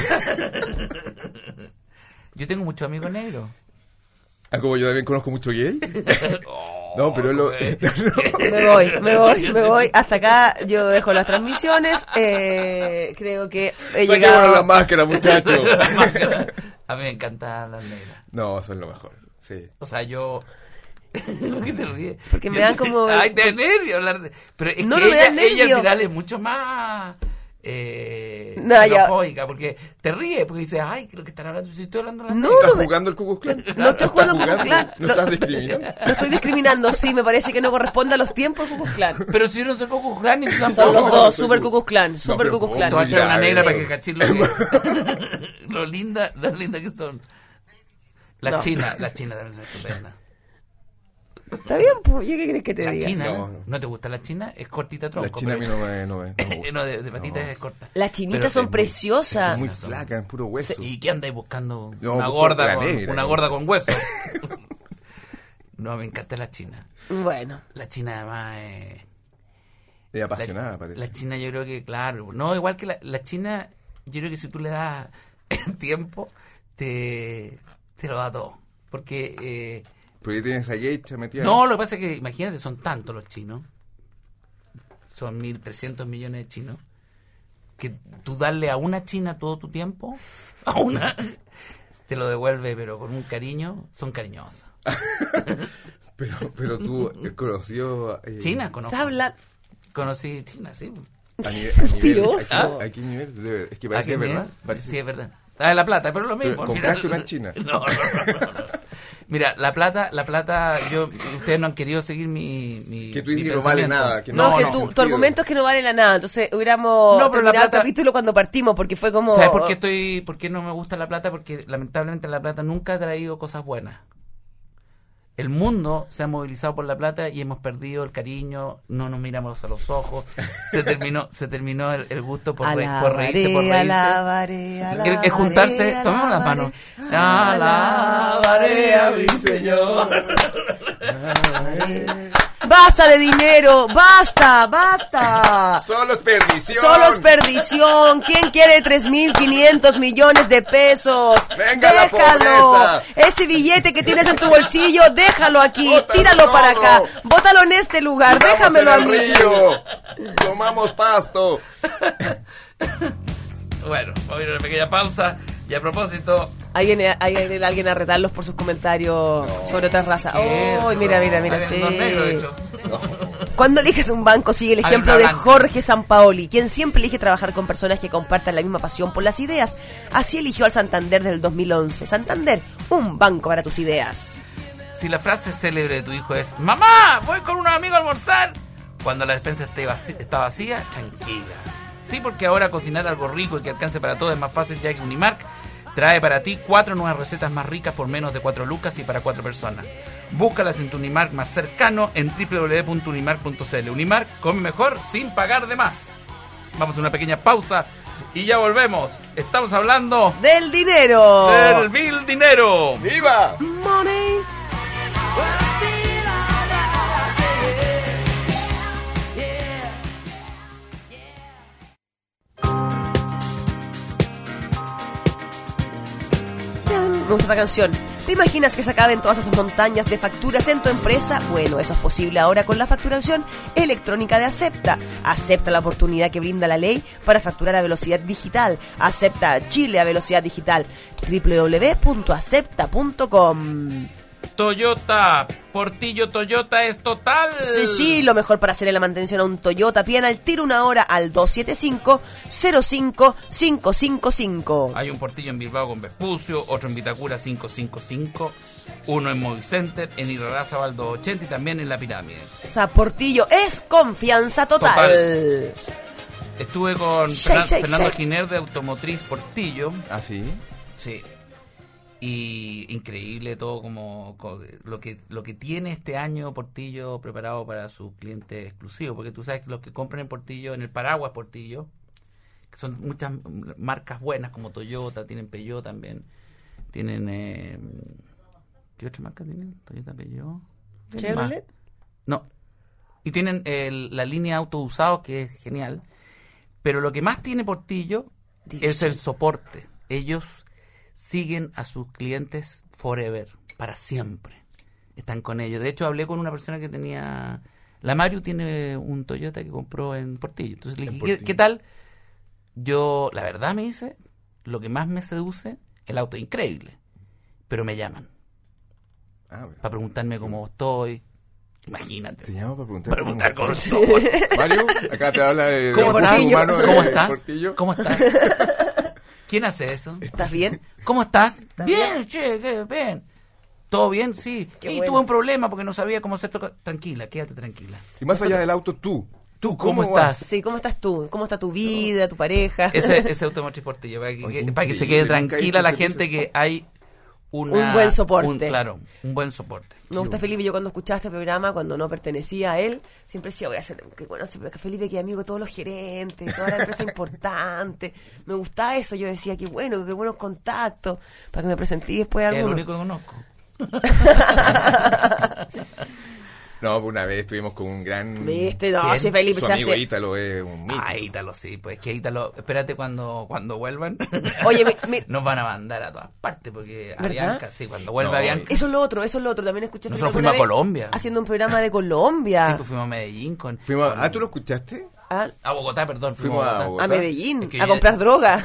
Yo tengo muchos amigos negros. Ah, como yo también conozco mucho gay. No, pero lo- güey. Me voy, me voy, me voy. Hasta acá yo dejo las transmisiones. Eh, creo que he Saquémonos llegado. la máscara, muchachos. A mí me encantan las negras. No, son lo mejor. Sí. O sea, yo... ¿Por qué te ríes? Porque me dan como- Ay, te da nervio hablar de... Pero es No, que no me ella, da ella al nervio. final es mucho más... Eh, No, ya. xenofóbica, porque te ríes, porque dices, ay, creo que están hablando, si estoy hablando de las No, negras. ¿Estás me- jugando el Ku Klux Klan? No estoy jugando ¿Estás Ku Klux Klan. ¿No estás discriminando? No estoy discriminando, sí, me parece que no corresponde a los tiempos Ku Klux Klan. Pero si yo no soy Ku Klux Klan, ni tú tampoco. Son los no, dos, soy super Ku- Ku Klux Klan, No, super pero Ku Klux ¿cómo? Klan. Te voy a hacer una Ya, negra eso. para que cachis lo que... lo linda, lo linda que son. Las No. chinas, las chinas también son estupendas. Está bien, pues, ¿yo qué crees que te La diga? china, No, ¿no? no. ¿No te gusta la china? Es cortita tronco. La china a mí pero- no me, no me, no me gusta. no, de, de patitas No. es corta. Las chinitas Pero son es muy- preciosas. Es muy Son- flaca, es puro hueso. ¿Y qué andáis buscando? Yo una busco gorda la con, negra, una ¿no? gorda con hueso. No, me encanta la china. Bueno, La china además es... Es La, apasionada, parece. la china yo creo que, claro, no, igual que la, la china, yo creo que si tú le das tiempo, te, te lo da todo. Porque, eh, Porque tienes a geisha metida. no, lo que pasa es que, imagínate, son tantos los chinos, son mil trescientos millones de chinos, que tú darle a una china todo tu tiempo, a una, te lo devuelve, pero con un cariño, son cariñosas. Pero, pero tú eh, conoció... Eh, China, conozco. está hablando... Conocí China, sí. A nivel... A nivel Mentiroso. aquí, aquí nivel de ver- es que ¿A parece qué que es nivel? verdad. Parece. Sí, es verdad. Ah, la plata, pero lo mismo. Pero, al ¿compraste final- una china? No, no, no, no, no. Mira, la plata, la plata, yo, ustedes no han querido seguir mi, mi Que tú dices mi que no vale pensamiento. nada, que No, no, que no. tu, tu sentido. argumento es que no vale la nada. Entonces hubiéramos No, pero la terminado plata- el capítulo cuando partimos, porque fue como... ¿Sabes por qué estoy, por qué no me gusta la plata? Porque lamentablemente la plata nunca ha traído cosas buenas. El mundo se ha movilizado por la plata y hemos perdido el cariño, no nos miramos a los ojos, se terminó, se terminó el, el gusto por, re- por reírse, por reírse. Alabaré, alabaré, Es, es juntarse, tomemos la mano. Alabaré a mi Señor. ¡Basta de dinero! ¡Basta! ¡Basta! Solo es perdición. Solo es perdición. ¿Quién quiere tres mil quinientos millones de pesos? Venga la déjalo. pobreza. Ese billete que tienes en tu bolsillo, déjalo aquí. Bótalo Tíralo todo. para acá. Bótalo en este lugar. Vamos Déjamelo a en el mí. río. Tomamos pasto. Bueno, vamos a ir a una pequeña pausa. Y a propósito, Ahí viene, ahí viene alguien a retarlos por sus comentarios sobre otras razas. ¿qué? ¡Oh, mira, mira, mira! Hay Sí. dos negros, de hecho. Cuando eliges un banco, sigue el Hay ejemplo una de blanca. Jorge Sampaoli, quien siempre elige trabajar con personas que compartan la misma pasión por las ideas. Así eligió al Santander del dos mil once. Santander, un banco para tus ideas. Si la frase célebre de tu hijo es ¡Mamá, voy con unos amigos a almorzar! Cuando la despensa esté vaci- está vacía, tranquila. Sí, porque ahora cocinar algo rico y que alcance para todos es más fácil, ya que Unimark trae para ti cuatro nuevas recetas más ricas por menos de cuatro lucas y para cuatro personas. Búscalas en tu Unimark más cercano en doble u doble u doble u punto unimark punto c l. Unimark, come mejor sin pagar de más. Vamos a una pequeña pausa y ya volvemos. Estamos hablando ¡Del dinero! del Bill Dinero. ¡Viva! Money. Me gusta esta canción. ¿Te imaginas que se acaben todas esas montañas de facturas en tu empresa? Bueno, eso es posible ahora con la facturación electrónica de Acepta. Acepta la oportunidad que brinda la ley para facturar a velocidad digital. Acepta Chile a velocidad digital. doble u doble u doble u punto acepta punto com. Toyota, Portillo Toyota es total. Sí, sí, lo mejor para hacerle la mantención a un Toyota. Pidan al tiro una hora al dos siete cinco, cero cinco cinco cinco cinco. Hay un Portillo en Bilbao con Vespucio, otro en Vitacura cinco cinco cinco, uno en Movie Center, en Irarrázaval doscientos ochenta y también en La Pirámide. O sea, Portillo es confianza total. Total. Estuve con Shake, Fernan- shake, Fernando shake. Giner de Automotriz Portillo. ¿Ah, sí? Sí. Y increíble todo como, co- lo que lo que tiene este año Portillo preparado para sus clientes exclusivos, porque tú sabes que los que compran en Portillo, en el paraguas Portillo, que son muchas marcas buenas como Toyota, tienen Peugeot también, tienen eh, ¿qué otra marca tienen? Toyota, Peugeot, ¿tienen más? ¿Chevrolet? No. Y tienen el- la línea auto usados, que es genial, pero lo que más tiene Portillo Dice. es el soporte. Ellos siguen a sus clientes forever, para siempre. Están con ellos. De hecho, hablé con una persona que tenía... La Mario tiene un Toyota que compró en Portillo. Entonces le En dije, ¿qué, Portillo. qué tal? Yo, la verdad me dice, lo que más me seduce, el auto es increíble. Pero me llaman Ah, bueno. para preguntarme cómo estoy. Imagínate. Te llamo para preguntar. Para preguntar cómo cómo- estoy. Mario, acá te habla de ¿Cómo de estás? recursos humanos de ¿Cómo estás? Portillo. ¿Cómo estás? ¿Quién hace eso? ¿Estás bien? ¿Cómo estás? ¿Estás Bien, bien? che, qué bien. ¿Todo bien? Sí. Qué y bueno. tuve un problema porque no sabía cómo hacer... toca- Tranquila, quédate tranquila. Y más allá del auto, tú. ¿Tú ¿Cómo cómo vas? estás? Sí, ¿cómo estás tú? ¿Cómo está tu vida, tu pareja? Ese, ese Automotriz Portillo, para que, Oye, para que se quede increíble, nunca he tranquila visto la un gente servicio. que hay una, un buen soporte. Un, claro, un buen soporte. Me gusta Felipe, yo cuando escuchaba este programa, cuando no pertenecía a él, siempre decía, voy a hacer, que bueno, siempre que Felipe que es amigo de todos los gerentes, de toda la empresa importante. Me gustaba eso, yo decía, qué bueno, qué buenos contactos, para que me presenté después a Es el alguno. único que conozco. No, una vez estuvimos con un gran... ¿Viste? No, ¿Quién? si Felipe Su se amigo hace... Ítalo es un mito. Ah, Ítalo, sí, pues que Ítalo, espérate cuando, cuando vuelvan. Oye, mi- mi- nos van a mandar a todas partes, porque a ¿verdad? Bianca, sí, cuando vuelva No, Bianca. Eso es lo otro, eso es lo otro. También escuché a Nosotros Felipe fuimos una a vez Colombia. haciendo un programa de Colombia. Sí, pues fuimos a Medellín con... Fuimos a- ah, ¿tú lo escuchaste? a, A Bogotá, perdón. Fuimos a Bogotá. a Medellín, Es que a ya- comprar droga.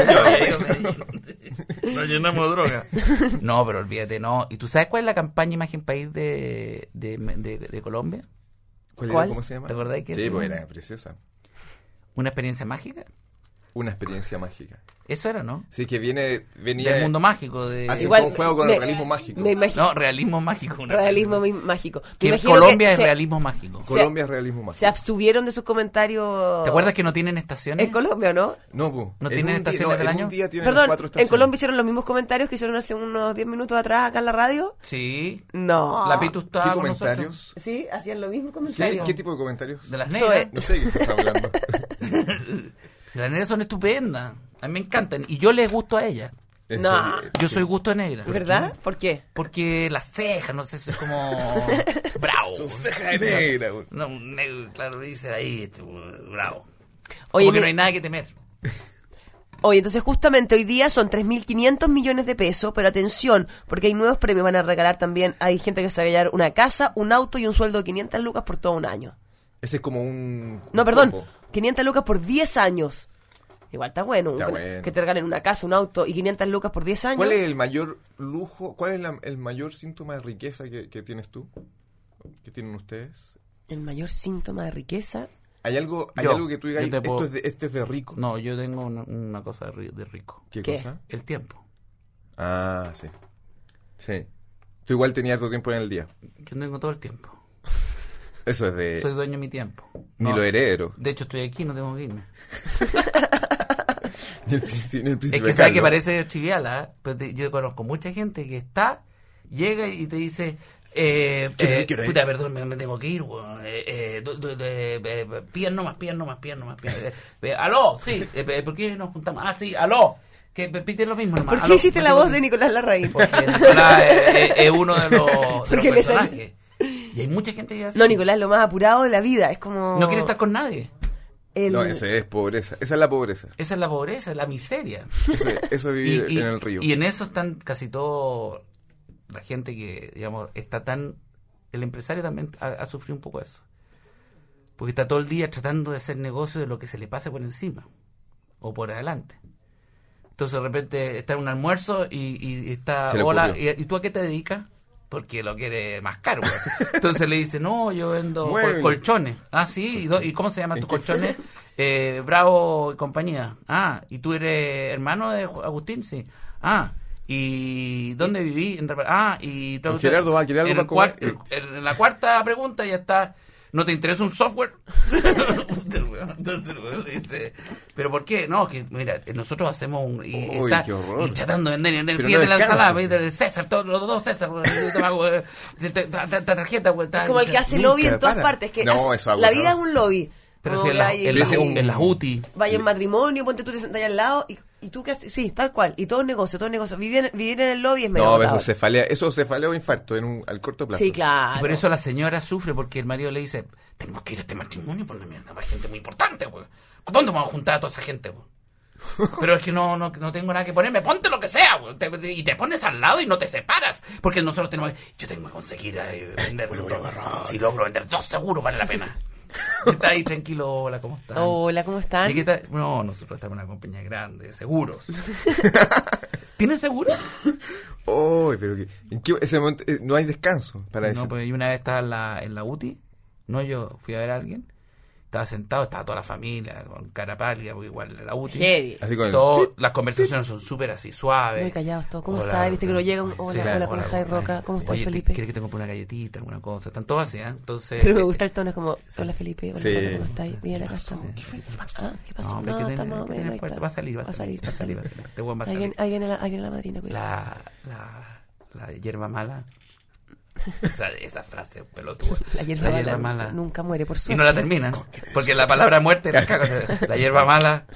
Nos llenamos de droga. No, pero olvídate, no. ¿Y tú sabes cuál es la campaña Imagen País de, de, de, de Colombia? ¿Cuál, ¿Cuál? era? ¿Cómo se llama? ¿Te acordás que- Sí, pues era preciosa. ¿Una experiencia mágica? Una experiencia mágica. Eso era, ¿no? Sí, que viene, venía... Del mundo mágico. De... Así Igual, como un juego con me- el realismo mágico. Me imagino, No, realismo mágico. una realismo película. mi- mágico. Me Que imagino Colombia que es se, realismo mágico. se- Colombia es realismo mágico. se abstuvieron de sus comentarios. ¿Te acuerdas que no tienen estaciones? En Colombia, ¿no? No, pues. ¿No tienen estaciones del en año? un día tienen Perdón, cuatro ¿en estaciones. Colombia hicieron los mismos comentarios que hicieron hace unos diez minutos atrás acá en la radio? Sí. No. La Pitu estaba ¿Qué con comentarios? nosotros. Sí, hacían los mismos ¿Qué, comentarios. qué tipo de comentarios? De las Eso negras. es. No sé de qué estás hablando. Si las negras son estupendas. A mí me encantan. Y yo les gusto a ellas. En No. serio, Yo sí. soy gusto de negra. ¿Verdad? ¿Por qué? Porque las cejas, no sé, soy como bravo. Son cejas de negra, güey. No, un negro, claro, dice ahí, este, bravo. Oye, Como que mi- no hay nada que temer. Oye, entonces justamente hoy día son tres mil quinientos millones de pesos, pero atención, porque hay nuevos premios, van a regalar también, hay gente que se va a ganar una casa, un auto y un sueldo de quinientas lucas por todo un año. Ese es como un... No, un perdón, combo. quinientas lucas por diez años. Igual está bueno, Está un- bueno. que te regalen una casa, un auto y quinientas lucas por diez años. ¿Cuál es el mayor lujo, cuál es la- el mayor síntoma de riqueza que, que tienes tú? ¿Que tienen ustedes? El mayor síntoma de riqueza. ¿Hay algo, hay Yo, algo que tú digas, yo te esto, puedo- es de, este es de rico? No, yo tengo una, una cosa de, ri- de rico. ¿Qué, ¿Qué? cosa? El tiempo. Ah, sí. Sí. Tú igual tenías harto tiempo en el día. Yo tengo todo el tiempo. Eso es de... Soy dueño de mi tiempo. Ni No, lo heredero. De hecho, estoy aquí, no tengo que irme. Ni el príncipe, ni el Es príncipe que sabes que Carlos. parece trivial, ¿ah? Pero te- yo conozco mucha gente que está, llega y te dice, eh, ¿Qué hora eh, es? ¿Qué hora es? puta, perdón, me, me tengo que ir, weón. Eh, eh, du- du- de- eh, pían nomás, pían nomás, pían nomás, pían. Eh, eh, aló, sí, eh, eh, ¿por qué nos juntamos? Ah, sí, aló, que me piten lo mismo nomás. ¿Por qué aló, hiciste me la tengo voz que de ir. Nicolás Larraín? Porque Nicolás es, es- es uno de los, de los Porque le salió- personajes. Y hay mucha gente que hace. No, Nicolás, lo más apurado de la vida, es como... No quiere estar con nadie. el- No, esa es pobreza. Esa es la pobreza. Esa es la pobreza, la miseria. Eso es, eso es vivir y, y- en el río. y en eso están casi todo la gente que, digamos, está tan... El empresario también ha, ha sufrido un poco eso. Porque está todo el día tratando de hacer negocio de lo que se le pasa por encima o por adelante. Entonces de repente está en un almuerzo y, y está... Se le Hola, ocurrió. ¿y, y tú a qué te dedicas? Porque lo quiere más caro. Pues. Entonces le dice, no, yo vendo Mueble. col- colchones. Ah, sí, ¿y, do- y cómo se llaman tus ¿En qué? colchones? Eh, Bravo y compañía. Ah, ¿y tú eres hermano de Ju- Agustín? Sí. Ah, ¿y dónde viví? En Rep- Ah, y... Don Gerardo va a querer algo en, para el comer. cuar- en- en la cuarta pregunta ya está... ¿No te interesa un software? Entonces el weón le dice, ¿pero por qué? No, que mira, nosotros hacemos un... Y, Uy, está, qué horror. y tratando de vender y vender. Pero Pídete no la descansa, ensalada, sí. pídete el César, todos los dos César. weón, te pago, eh, te- te- ta- ta- ta- tarjeta, weón, ta- Es como el que hace Nunca lobby en todas para. partes. Que No, hace- eso es la agotador. vida es un lobby. Pero Como si en, la- que en, hay- las- un- en las U T I... Vaya en matrimonio, ponte tú te sentás ahí al lado y, y tú qué haces. Sí, tal cual. Y todo es negocio, todo es negocio. Vivir, vivir en el lobby es medio No, pero eso agotador. cefalea, eso cefalea o infarto en un, al corto plazo. Sí, claro. Y por eso la señora sufre porque el marido le dice, tenemos que ir a este matrimonio por una mierda, hay gente muy importante, güey. ¿Dónde vamos a juntar a toda esa gente, güey? Pero es que no, no, no tengo nada que ponerme, ponte lo que sea, güey. Te- te- y te pones al lado y no te separas. Porque nosotros tenemos que... Yo tengo que conseguir eh, vender todo. Si logro vender dos seguros vale la pena. Está ahí tranquilo, hola, ¿cómo están? Hola, ¿cómo están? ¿Y qué tal? No, nosotros estamos en una compañía grande, seguros. ¿Tienen seguro? Oh, pero que, en qué, ese momento eh, no hay descanso para eso. No, pues yo una vez estaba en la, en la U T I, no yo, fui a ver a alguien, estaba sentado, estaba toda la familia con cara pálida, porque igual era la U T I. Heavy. Así con el- Todo, las conversaciones son súper así, suaves. Muy callados todos. ¿Cómo Hola, estás? Viste que lo llegan. sí, Hola, claro, hola, ¿cómo hola, estás, hola. Roca? ¿Cómo estás, Oye, Felipe? ¿quieres que te compre una galletita, alguna cosa? Están todos así, ¿eh? Entonces... Pero me eh, gusta el tono, es como, hola, Felipe, hola, Sí. Roca, ¿cómo estás? Bien, acá estamos. ¿Qué fue? ¿Qué pasó? Ah, ¿qué pasó? hombre, No, que está tiene- más o tiene menos, ahí fuerza. está. Va a salir, va a salir, va a salir, va a salir. Este buen va a Ahí viene, salir. ahí viene la, ahí viene la madrina, cuidado. La, la, la hierba mala. Esa, esa frase pelotuda. La hierba, mala, mala. nunca muere, por Y suerte. no la terminan. Porque la palabra muerte la caga. La hierba mala.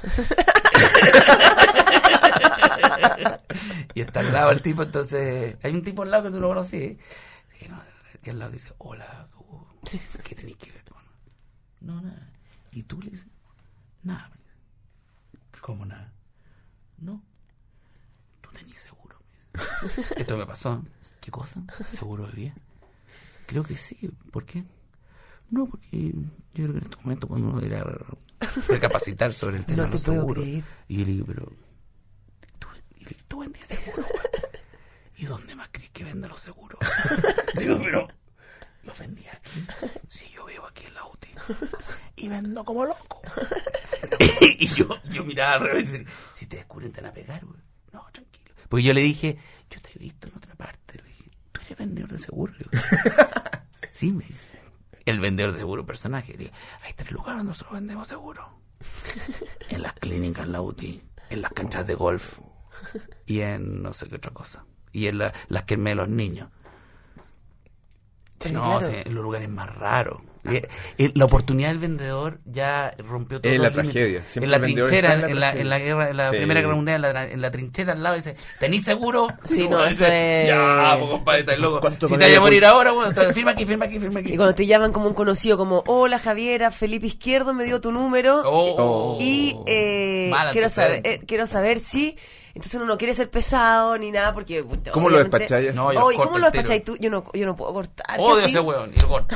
Y está al lado el tipo, entonces. Hay un tipo al lado que tú no conoces. Y, no, y al lado dice: hola, uh, ¿qué tenéis que ver con.? No, nada. ¿Y tú le dices? Nada. ¿Cómo nada? No. Tú tenés seguro. Esto me pasó. ¿Qué cosa? ¿Seguro de vida? Creo que sí. ¿Por qué? No, porque yo creo que en estos momentos cuando uno debería recapacitar sobre el tema No de te los puedo seguros. creer. Y yo le digo, pero tú, y le digo, tú vendías seguro, güey. ¿Y dónde más crees que vende los seguros? Digo, pero los vendía aquí. Si yo vivo aquí en la U T I y vendo como loco. Y yo, yo miraba al revés y decía, si te descubren te van a pegar, güey. No, tranquilo. Porque yo le dije, yo te he visto en otra parte. Le dije, ¿tú eres vendedor de seguro? Le digo, sí, me dice. El vendedor de seguro personaje. Le dije, hay tres lugares donde nosotros vendemos seguro. En las clínicas, en la U T I, en las canchas de golf y en no sé qué otra cosa. Y en la, las que me los niños. Pero No, claro. o sea, en los lugares más raros. Y, y la oportunidad del vendedor ya rompió todo. Es los la límites. tragedia. Siempre En la el vendedor trinchera, está en la en la, tragedia. en la guerra, en la Sí. Primera Guerra Mundial, en la, tra- en la trinchera al lado, dice, ¿tenís seguro? Sí, Y no, uno eso dice, es- Ya, pues, compadre, estás loco. ¿Cuánto Si te pagáis vaya a morir por- ahora, bueno, te- firma aquí, firma aquí, firma aquí. Y cuando te llaman como un conocido, como, hola Javiera, Felipe Izquierdo me dio tu número. Oh. Y eh, Mal quiero saber antecedente. eh, quiero saber si entonces uno no quiere ser pesado ni nada porque ¿Cómo lo obviamente- despacháis? No, yo Oye, corto ¿cómo el lo tiro. despacháis tú? Yo no yo no puedo cortar. ¿qué Odio así? ese hueón, y lo corto.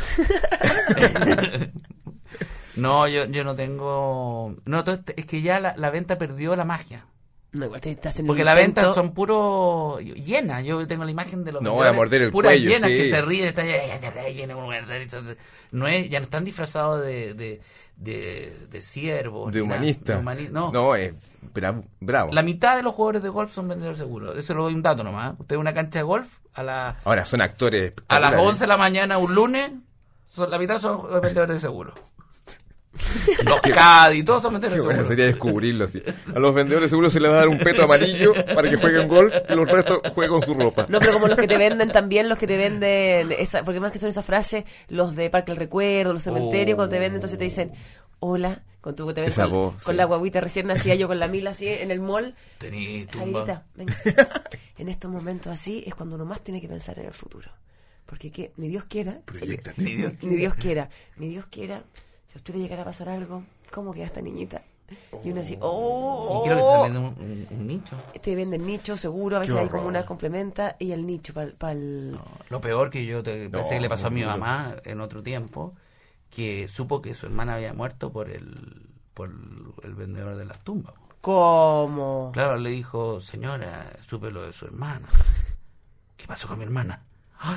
No, yo, yo no tengo... No, todo este- es que ya la, la venta perdió la magia. No, igual te estás haciendo Porque un la intento. venta son puro llenas. Yo tengo la imagen de los No, vendedores a morder el puras cuello, llenas sí. que se ríen. Están, "Ay, ay, ay, ay, viene un- no es, ya no están disfrazados de, de, de, de siervos. De ni nada, humanista. de humani- no. No, es bra- bravo. La mitad de los jugadores de golf son vendedores seguros. Eso lo doy un dato nomás. Usted ve una cancha de golf a, la, Ahora son actores a espectaculares. las once de la mañana un lunes, son, la mitad son vendedores de seguros. Los Cádiz, todos son vendedores Qué de bueno seguros. sería descubrirlo así. A los vendedores seguro se les va a dar un peto amarillo para que jueguen golf y los restos jueguen con su ropa. No, pero como los que te venden también, los que te venden, esa, porque más que son esas frases, los de Parque del Recuerdo, los cementerios, Oh. cuando te venden, entonces te dicen, hola, con tu que te ven Esa con, voz, con sí. la guaguita recién nacida, yo con la mila así en el mall. Tení tumba. Javierita, venga. En estos momentos así es cuando uno más tiene que pensar en el futuro. Porque que, ni Dios quiera, Proyéctate. ni Dios, ni Dios quiera, ni Dios quiera, si a usted le llegara a pasar algo, ¿cómo queda esta niñita? Y uno así, oh, Y creo que te venden un, un- un nicho. te venden nicho seguro, a veces Qué hay como horror. una complementa y el nicho para el... No, lo peor que yo te, pensé No, que le pasó a mi no, no. mamá en otro tiempo, que supo que su hermana había muerto por el, por el vendedor de las tumbas. ¿Cómo? Claro, le dijo, señora, supe lo de su hermana. ¿Qué pasó con mi hermana? Ay.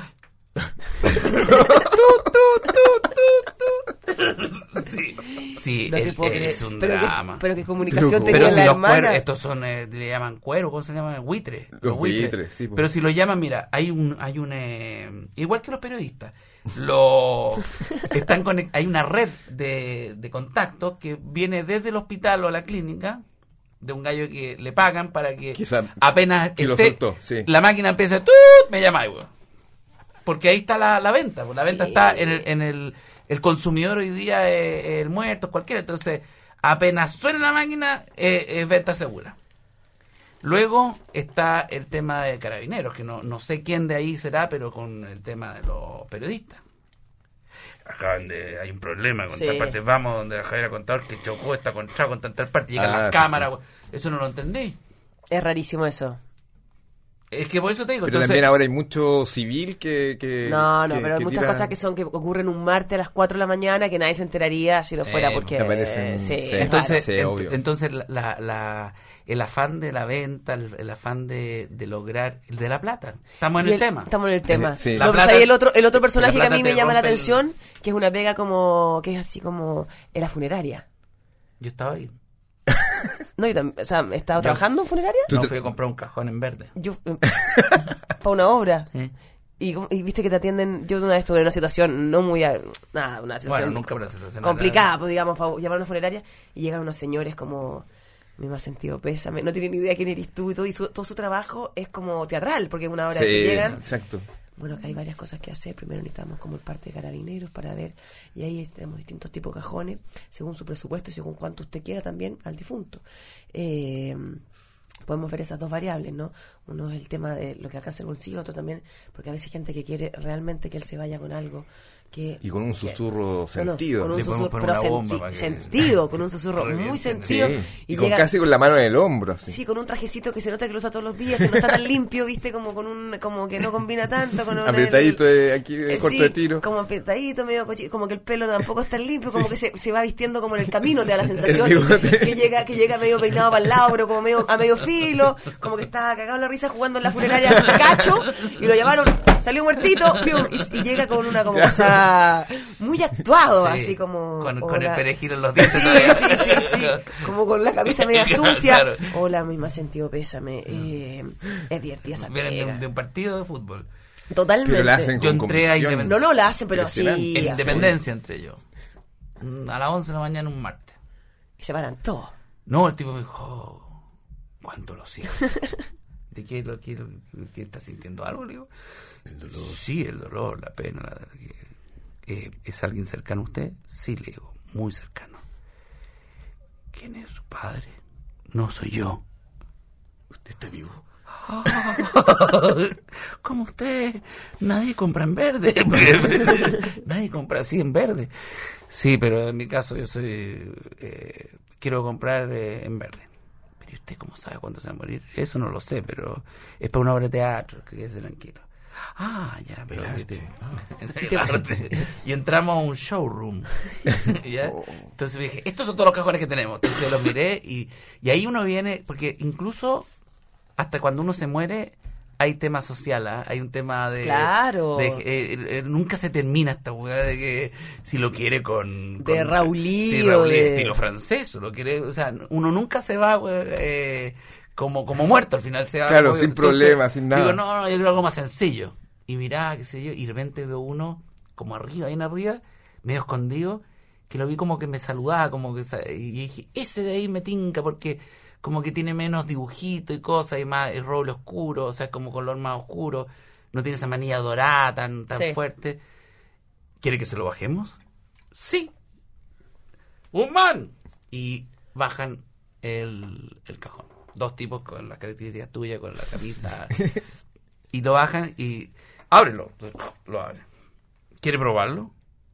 Sí, sí, No te es, puedo es creer. un pero drama. Que, pero que comunicación Pero, tenía Pero si la los hermana. cueros, estos son, eh, le llaman cuero, ¿cómo se llama? Buitres. Los buitres, sí, po. Pero si lo llaman, mira, hay un, hay un, eh, igual que los periodistas, lo, están conect- hay una red de, de contacto que viene desde el hospital o la clínica, de un gallo que le pagan para que Quizá apenas que lo esté, soltó, sí. la máquina empieza, ¡tut! Me llamáis, weón. Porque ahí está la, la venta, pues la venta Sí. está en el, en el, el consumidor hoy día, es el muerto, cualquiera. Entonces, apenas suena la máquina, eh, es venta segura. Luego está el tema de carabineros, que no, no sé quién de ahí será, pero con el tema de los periodistas. Acaban de, hay un problema con Sí. tal parte, vamos donde Javier Contador que chocó, está conchado con tal parte, llegan Ah, las sí, cámaras, sí. güey. Eso no lo entendí. Es rarísimo eso. Es que por eso te digo. Pero entonces, también ahora hay mucho civil que... que No, no, que, pero hay que muchas tira... cosas que son que ocurren un martes a las cuatro de la mañana que nadie se enteraría si no fuera Eh, porque... me parecen- eh, sí, sí. es entonces, Sí, ent- obvio. entonces la, la, la- el afán de la venta, el, el afán de, de lograr, el de la plata. Estamos en Y el, tema. Estamos en el tema. Sí. No, La pues plata- ahí el otro, el otro personaje la que a plata mí me te llama la rompe el- atención, que es una pega como, que es así como en la funeraria. Yo estaba ahí. No, yo también, o sea, ¿estaba Yo- trabajando en funeraria? Tú No te- fui a comprar un cajón en verde. Yo, eh, para una obra. ¿Eh? Y, como- y viste que te atienden, yo una vez estuve en una situación no muy, a- nada, una situación Bueno, nunca me la situación complicada, era- pues digamos, para llamar a una funeraria, y llegan unos señores como, me ha sentido pésame, no tienen ni idea quién eres tú y todo, y su- todo su trabajo es como teatral, porque es una hora Sí, que llegan. exacto. Bueno, acá hay varias cosas que hacer. Primero necesitamos como el parte de carabineros para ver, y ahí tenemos distintos tipos de cajones, según su presupuesto y según cuánto usted quiera también al difunto. Eh, podemos ver esas dos variables, ¿no? Uno es el tema de lo que alcanza el bolsillo, otro también, porque a veces hay gente que quiere realmente que él se vaya con algo que... Y con un que- susurro no, no, sentido. con un Le podemos susurro, poner pero una bomba senti- para que- sentido, con un susurro muy Revienten. sentido. Sí, Y, y con llega, casi con la mano en el hombro. Así. sí, con un trajecito que se nota que lo usa todos los días, que no está tan limpio, viste, como con un, como que no combina tanto con un- Apretadito de aquí de eh, corto sí, de tiro. como apretadito, medio cochi- como que el pelo tampoco está limpio, como que se, se va vistiendo como en el camino, te da la sensación El bigote. que llega, que llega medio peinado para el lado, pero como medio, a medio filo, como que está cagado la risa jugando en la funeraria cacho, y lo llamaron, salió muertito, ¡pium! y, y llega con una como cosa muy actuado, Sí, así como... Con, con hola. el perejil en los dientes. Sí, todavía. sí, sí, sí, como con la camisa media sucia. Claro. Hola, me ha sentido pésame. Eh, es divertida esa Vienen de, un- pega. de un partido de fútbol. Totalmente. Pero la hacen Yo con entré a convicción. Independ- No, no la hacen, pero Impresionante. sí. En a Independencia entré yo. Mm, A las once de la mañana un martes. full. Y se paran todos. No, el tipo me dijo, oh, ¿cuánto lo siento? ¿De qué lo quiero? ¿Qué está sintiendo algo? Le digo, el dolor. Sí, el dolor, la pena. La, la- eh, ¿Es alguien cercano a usted? Sí, le digo, muy cercano. ¿Quién es su padre? No soy yo. ¿Usted está vivo? Como usted, nadie compra en verde. Nadie compra así en verde. Sí, pero en mi caso yo soy, eh, quiero comprar eh, en verde. Pero ¿y usted cómo sabe cuándo se va a morir? Eso no lo sé, pero es para una obra de teatro, quédese tranquilo. Ah, ya, pero... El arte, El arte. Y entramos a un showroom. ¿Ya? Entonces me dije, estos son todos los cajones que tenemos. Entonces yo los miré y, y ahí uno viene, porque incluso hasta cuando uno se muere hay tema social, ¿ah? Hay un tema de... Claro. de- eh, eh, nunca se termina esta weá de que si lo quiere con... De con- Raulí Sí, Raulí, o de- estilo francés, o lo quiere... O sea, uno nunca se va... eh, como, como muerto, al final se va... Claro, como- sin problema, sin nada. Digo, no, no, yo quiero algo más sencillo. Y mirá, qué sé yo, y de repente veo uno como arriba, bien arriba, medio escondido, que lo vi como que me saludaba, como que... sa- Y dije, ese de ahí me tinca, porque como que tiene menos dibujito y cosas, y más el roble oscuro, o sea, como color más oscuro, no tiene esa manilla dorada tan, tan Sí. fuerte. ¿Quiere que se lo bajemos? Sí. ¡Un man! Y bajan el, el cajón. Dos tipos con las características tuyas, con la camisa. Y lo bajan y... ¡Ábrelo! Entonces, lo abren. ¿Quiere probarlo?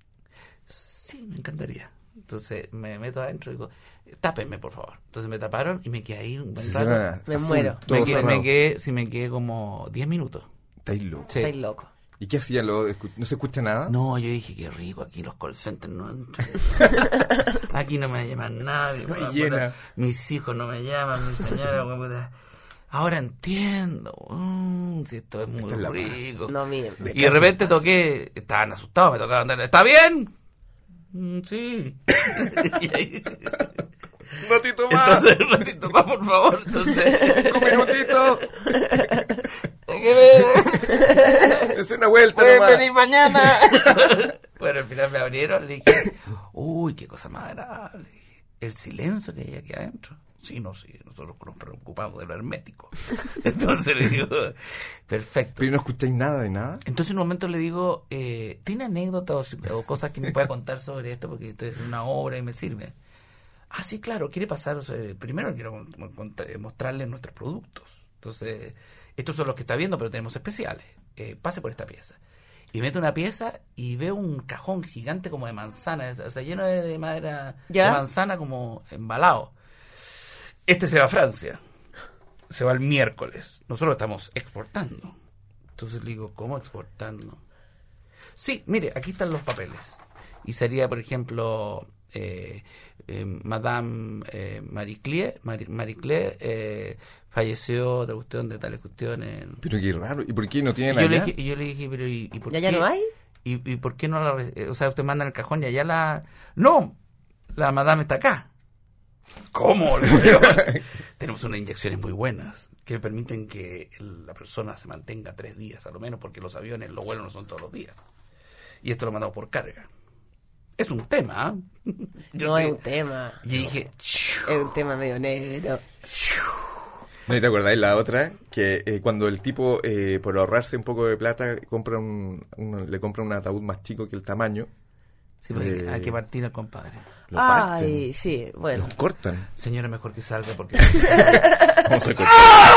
Sí, me encantaría. Entonces me meto adentro y digo, tápenme, por favor. Entonces me taparon y me quedé ahí un buen Sí, rato. se van a- Me a full, muero. todo Me quedé, cerrado. me quedé, sí, me quedé como diez minutos. Estáis loco. Sí. Estáis locos. ¿Y qué hacían? ¿Lo escu- ¿No se escucha nada? No, yo dije, qué rico, aquí los call centers no entran. Aquí no me llama nadie. No hay puta, llena. mis hijos no me llaman, mi señora. puta. Ahora entiendo. Mm, si esto es muy Esta es la paz. rico. No, miren. Y de repente toqué, estaban asustados, me tocaba andar. ¿Está bien? "Mm, sí. Y ahí- Un ratito más. entonces, un ratito más, por favor. Entonces, Un minutito. hay que ver. Es una vuelta Pueden nomás. venir mañana. Bueno, al final me abrieron, le dije, uy, qué cosa más agradable. El silencio que hay aquí adentro. Sí, no, sí, nosotros nos preocupamos de lo hermético. Entonces le digo, perfecto. Pero no escucháis nada de nada. Entonces en un momento le digo, eh, ¿tiene anécdotas o, o cosas que me pueda contar sobre esto? Porque estoy haciendo una obra y me sirve. Ah, sí, claro, quiere pasar, o sea, primero quiero con- con- mostrarle nuestros productos. Entonces, estos son los que está viendo, pero tenemos especiales. Eh, pase por esta pieza. Y meto una pieza y veo un cajón gigante como de manzana, o sea, lleno de, de madera ¿Ya? de manzana como embalado. Este se va a Francia. se va el miércoles. Nosotros estamos exportando. Entonces le digo, ¿cómo exportando? Sí, mire, aquí están los papeles. Y sería, por ejemplo, eh, eh, Madame eh, Marie Claire, Marie, Marie Claire eh, falleció de cuestión de tales cuestiones. Pero qué raro. ¿Y por qué no tienen y yo allá? le dije, y yo le dije, pero ¿y, y por ¿Ya qué? ya no hay? ¿Y, y por qué no la... re- O sea, usted manda en el cajón y allá la... No, la Madame está acá. ¿Cómo? Le digo, tenemos unas inyecciones muy buenas que permiten que el- la persona se mantenga tres días a lo menos, porque los aviones, los vuelos no son todos los días. Y esto lo mandamos por carga. Es un tema. ¿eh? Yo No sé- es un tema. Y dije, "Chiu". Es un tema medio negro. ¿No te acordáis la otra? Que eh, cuando el tipo, eh, por ahorrarse un poco de plata, compra un, un- le compra un ataúd más chico que el tamaño, Sí, pues, Eh, hay que partir al compadre. lo parten, Ay, sí, bueno. lo cortan. Señora, mejor que salga porque... ¿Cómo se corta?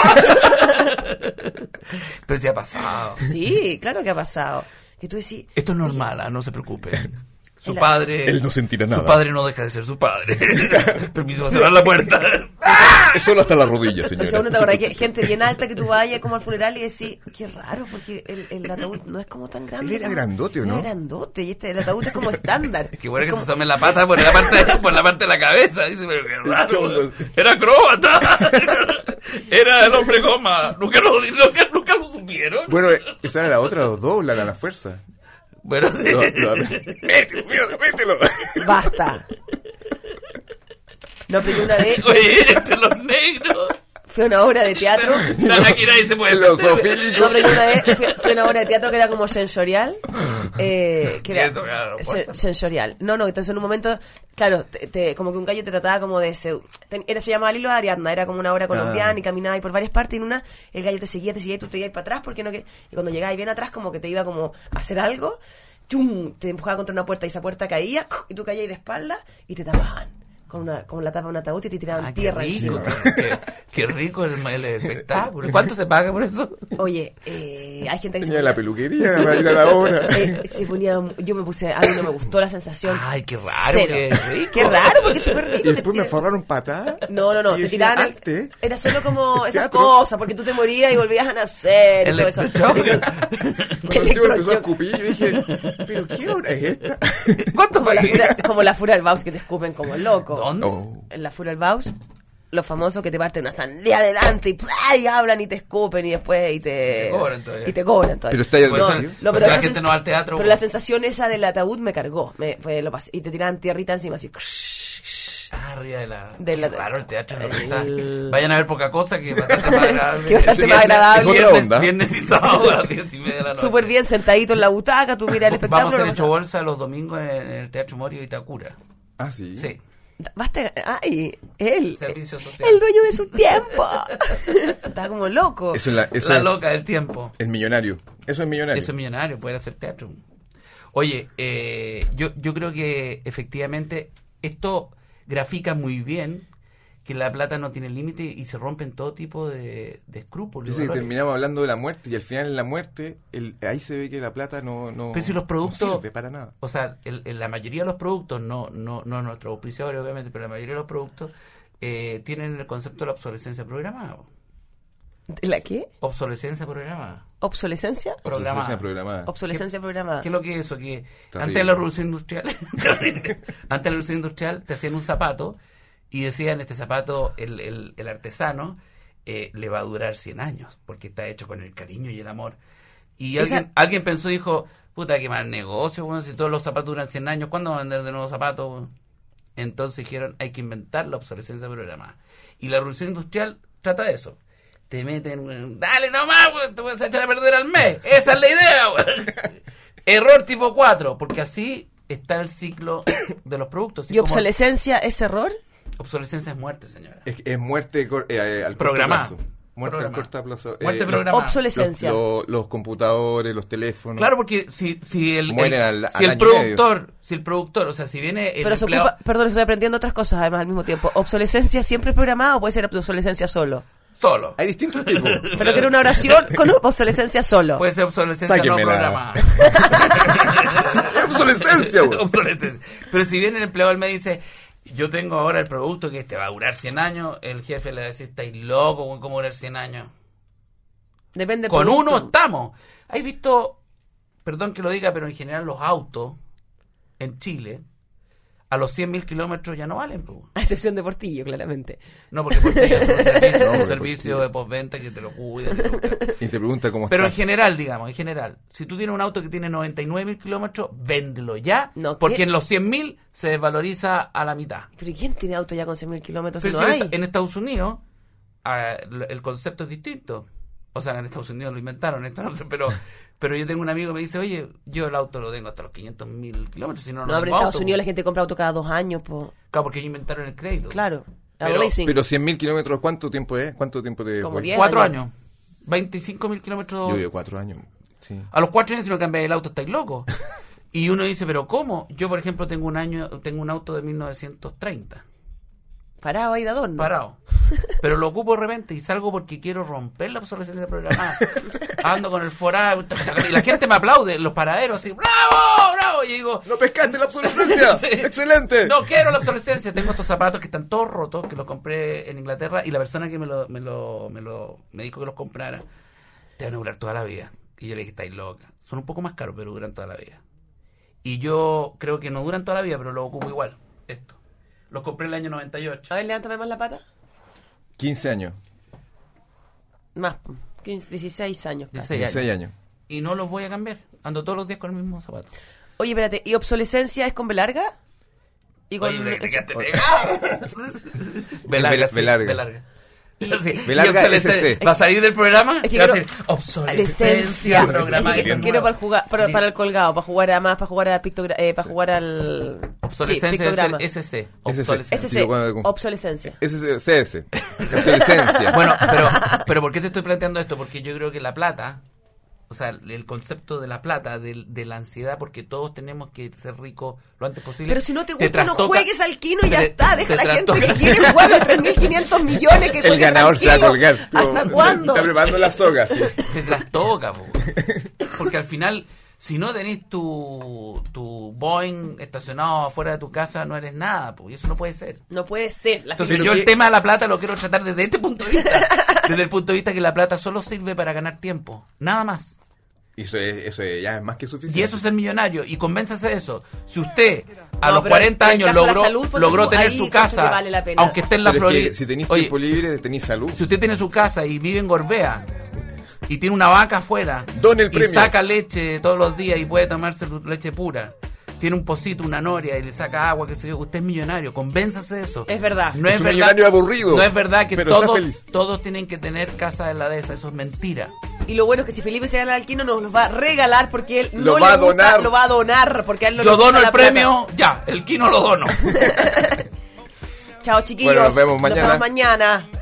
Pero se ha pasado. Sí, claro que ha pasado. Que tú decís, Esto es normal, ¿ah? No se preocupe. Su Él- padre... él no sentirá nada. Su padre no deja de ser su padre. Permiso, a cerrar la puerta. Es solo hasta la rodilla, o señora. sea, uno te acuerdas que gente bien alta que tú vayas como al funeral y decís, qué raro, porque el, el ataúd no es como tan grande. Él era como- grandote, ¿o no? Era grandote, y este, el ataúd es como estándar. Qué bueno Es que como- se asome la pata por la parte, por la parte de la cabeza. Dice, pero qué raro. chongo. Era acróbata. Era el hombre goma. Nunca lo, nunca, nunca lo supieron. Bueno, eh, esa era la otra, los doblan a la fuerza. Bueno, sí. Lo- lo- mételo, mira, mételo. Basta. No, pero yo una vez Oye, entre los negros. fui a una obra de teatro. La máquina ahí se puede Los meter. zoofílicos. No, pero yo una vez fui, fui a una obra de teatro que era como sensorial. Eh, que ¿Qué era tocaron? se- sensorial. No, no, entonces en un momento, claro, te, te- como que un gallo te trataba como de... seu- ten- era, se llamaba Lilo de Ariadna, era como una obra colombiana Ah. y caminaba y por varias partes y en una el gallo te seguía, te seguía y tú te ibas para atrás porque no querías... Y cuando llegabas bien atrás como que te iba como a hacer algo, ¡chum! Te empujaba contra una puerta y esa puerta caía y tú caías de espalda y te tapaban. Con, una, con la tapa de un ataúd y te tiraban Ah, qué tierra rico, encima. qué, qué rico el, el espectáculo. ¿Cuánto se paga por eso? Oye, eh, hay gente que se Tenía la ponía- peluquería para ir a la obra. eh, se ponía, yo me puse, a mí no me gustó la sensación. Ay, qué raro, Cero. qué rico. Qué raro, porque es súper rico. Y te después me tira- forraron patadas. No, no, no, y te decía, tiraban. el- arte. Era solo como esas Teatro. cosas, porque tú te morías y volvías a nacer. Y todo eso. Electroshock. Cuando el tío empezó a Electroshock. escupir, yo dije, ¿pero qué hora es esta? ¿Cuánto Como la, pagué? fura, como la fura del Baus que te escupen como loco. ¿Dónde? Oh. En la fura del Baus, los famosos que te parten una sandía adelante y, ¡plá! Y hablan y te escupen y después y te, Te cobran todavía. y te cobran todavía. Pero está ya Por no, eso- serio? no, por pero eso la esa gente sens- no va al teatro. Pero la sensación esa del ataúd me cargó. Me, fue, lo pasé, y te tiraban tierrita encima así. Ah, arriba de la... De Qué la- raro el teatro. no el- está. Vayan a ver Poca Cosa, que es bastante más agradable. Que es bastante Viernes- más agradable. Es otra Viernes, onda. viernes y sábado a las diez y media de la noche. Súper bien, sentadito en la butaca, tú miras el espectáculo. Vamos a no hacer pasa hecho bolsa los domingos en el Teatro Morio Itacura. Ah, sí. Sí. Basta, ay, él. Servicio social. El dueño de su tiempo. Está como loco. Eso es la, eso La es loca del tiempo. el millonario. Eso es millonario. Eso es millonario, poder hacer teatro. Oye, eh, yo, yo creo que efectivamente esto grafica muy bien que la plata no tiene límite y se rompen todo tipo de, de escrúpulos. Dice que valores. terminamos hablando de la muerte y al final en la muerte el, ahí se ve que la plata no, no, Pero si los productos- no sirve para nada. O sea, el- el- la mayoría de los productos, no no no nuestros auspiciadores obviamente, pero la mayoría de los productos eh, tienen el concepto de la obsolescencia programada. ¿La qué? Obsolescencia programada. ¿Obsolescencia? Programada. Obsolescencia programada. Obsolescencia programada. ¿Qué es lo que es eso? Que Terrible. antes de la revolución industrial, antes de la revolución industrial te hacían un zapato y decían, este zapato, el, el, el artesano, eh, le va a durar cien años, porque está hecho con el cariño y el amor. Y Esa- alguien, alguien pensó, dijo, puta, qué mal negocio, bueno, si todos los zapatos duran cien años, ¿cuándo van a vender de nuevo zapatos? Bueno? Entonces dijeron, hay que inventar la obsolescencia programada. Y la revolución industrial trata de eso. Te meten, dale nomás, güey, te vas a echar a perder al mes. Esa es la idea, güey. Error tipo cuatro, porque así está el ciclo de los productos. Así ¿Y como- obsolescencia es error? Obsolescencia es muerte, señora. Es, es muerte cor- eh, al corto Programada. plazo. Muerte Programada. al corto plazo. Muerte los- programada. Obsolescencia. Los, los- los computadores, los teléfonos. Claro, porque si, si el, Mueren el- al- si al el año y medio. productor, si el productor, o sea, si viene el Pero se empleado- ocupa, perdón, estoy aprendiendo otras cosas además al mismo tiempo. ¿Obsolescencia siempre es programada o puede ser obsolescencia solo? solo. Hay distintos tipos. Pero quiero una oración con obsolescencia solo. Puede ser obsolescencia no Sáquenmela. programada. obsolescencia, güey. Obsolescencia. Pero si viene el empleado al mes y dice, Yo tengo ahora el producto que este va a durar cien años. El jefe le va a decir, estáis loco, ¿cómo durar cien años? Depende. Con producto. uno estamos. ¿Has visto, perdón que lo diga, pero en general los autos en Chile, a los cien mil kilómetros ya no valen, pues. A excepción de Portillo, claramente. No, porque Portillo es un servicio, No, un servicio de postventa que te lo cuidan. Y te pregunta cómo Pero en estás. general, digamos, en general, si tú tienes un auto que tiene noventa y nueve mil kilómetros, véndelo ya, No, ¿qué? porque en los cien mil se desvaloriza a la mitad. ¿Pero quién tiene auto ya con cien mil kilómetros? Pero No si en, hay. esta- en Estados Unidos, ah, el concepto es distinto. O sea, en Estados Unidos lo inventaron, esto no sé, pero, pero yo tengo un amigo que me dice, oye, yo el auto lo tengo hasta los quinientos mil kilómetros, si no, no, No, no pero en tengo Estados auto, Unidos po. la gente compra auto cada dos años, po. Claro, porque ellos inventaron el crédito. Claro. El Pero- leasing. Pero cien mil kilómetros, ¿cuánto tiempo es? ¿Cuánto tiempo de Como vuelta? diez. Cuatro años. años. veinticinco mil kilómetros. Yo digo cuatro años. Sí. A los cuatro años si no cambiáis el auto estáis locos. Y uno dice, pero ¿cómo? Yo, por ejemplo, tengo un año, tengo un auto de mil novecientos treinta. Parado ahí de adorno. Parado. Pero lo ocupo de repente y salgo porque quiero romper la obsolescencia programada. Ando con el forado y la gente me aplaude en los paraderos así, ¡bravo! ¡bravo! Y digo, ¡No pescaste la obsolescencia! Sí. ¡Excelente! no quiero la obsolescencia. Tengo estos zapatos que están todos rotos, que los compré en Inglaterra y la persona que me lo, me lo, me lo, me dijo que los comprara, te van a durar toda la vida. Y yo le dije, estáis loca. Son un poco más caros, pero duran toda la vida. Y yo creo que no duran toda la vida, pero los ocupo igual. Esto. Los compré en el año noventa y ocho. A ver, levántame más la pata. quince años. Más. quince, dieciséis años casi. dieciséis dieciséis años. Y no los voy a cambiar. Ando todos los días con el mismo zapato. Oye, espérate. ¿Y obsolescencia es con B larga? Y con... Oye, te- te eso- quedaste pegado. B larga, B- sí, B larga. B larga. Y- Sí. B larga Y obsolescencia- S S. ¿Va a salir del programa? Es que Va a quiero- decir obsolescencia Adolescencia. programada. Es que quiero para el, juga- para, para el colgado, para jugar además, para jugar a pictogra- eh, para jugar al Obsolescencia sí, debe ser pictograma. S C. S C. Obsolescencia. S Sí, C, yo cuando- obsolescencia. S S C S. Obsolescencia. Bueno, pero, pero ¿por qué te estoy planteando esto? Porque yo creo que la plata, o sea, el concepto de la plata, de, de la ansiedad, porque todos tenemos que ser ricos lo antes posible. Pero si no te gusta, no trastoca- juegues al Kino y ya te- está. Deja te a la gente trastoca- que quiere jugar los tres mil quinientos millones que El juegue ganador se va a tranquilo. colgar. ¿Hasta Como- cuándo? Está preparando la soga. Sí. Te trastoca, po. Porque al final, si no tenés tu, tu Boeing estacionado afuera de tu casa, no eres nada, po. Y eso no puede ser. No puede ser. La Entonces Pero yo que- el tema de la plata lo quiero tratar desde este punto de vista. Desde el punto de vista que la plata solo sirve para ganar tiempo. Nada más. Y eso, es, eso es- ya es más que suficiente. Y eso es ser millonario. Y convénzase de eso. Si usted a No, los pero cuarenta en el años caso de la logró, salud, ponte logró tú, tener ahí su cacho que casa, vale la pena. aunque esté en la Pero es que Florida. si tenéis Oye, tiempo libre, tenéis salud. si usted tiene su casa y vive en Gorbea y tiene una vaca afuera Done el y premio. saca leche todos los días y puede tomarse su leche pura, tiene un pocito, una noria y le saca agua, qué sé yo, usted es millonario, convénzase de eso. Es verdad. No Es es, un verdad, millonario aburrido, no es verdad que pero está todos, feliz. todos tienen que tener casa de la dehesa, eso es mentira. Y lo bueno es que si Felipe se gana el Kino nos los va a regalar porque él Lo no va le a gusta, donar. lo va a donar porque a él no Yo le gusta dono la el plata. premio, ya, el Kino lo dono. Chao chiquillos. Bueno, nos vemos mañana. Nos vemos mañana.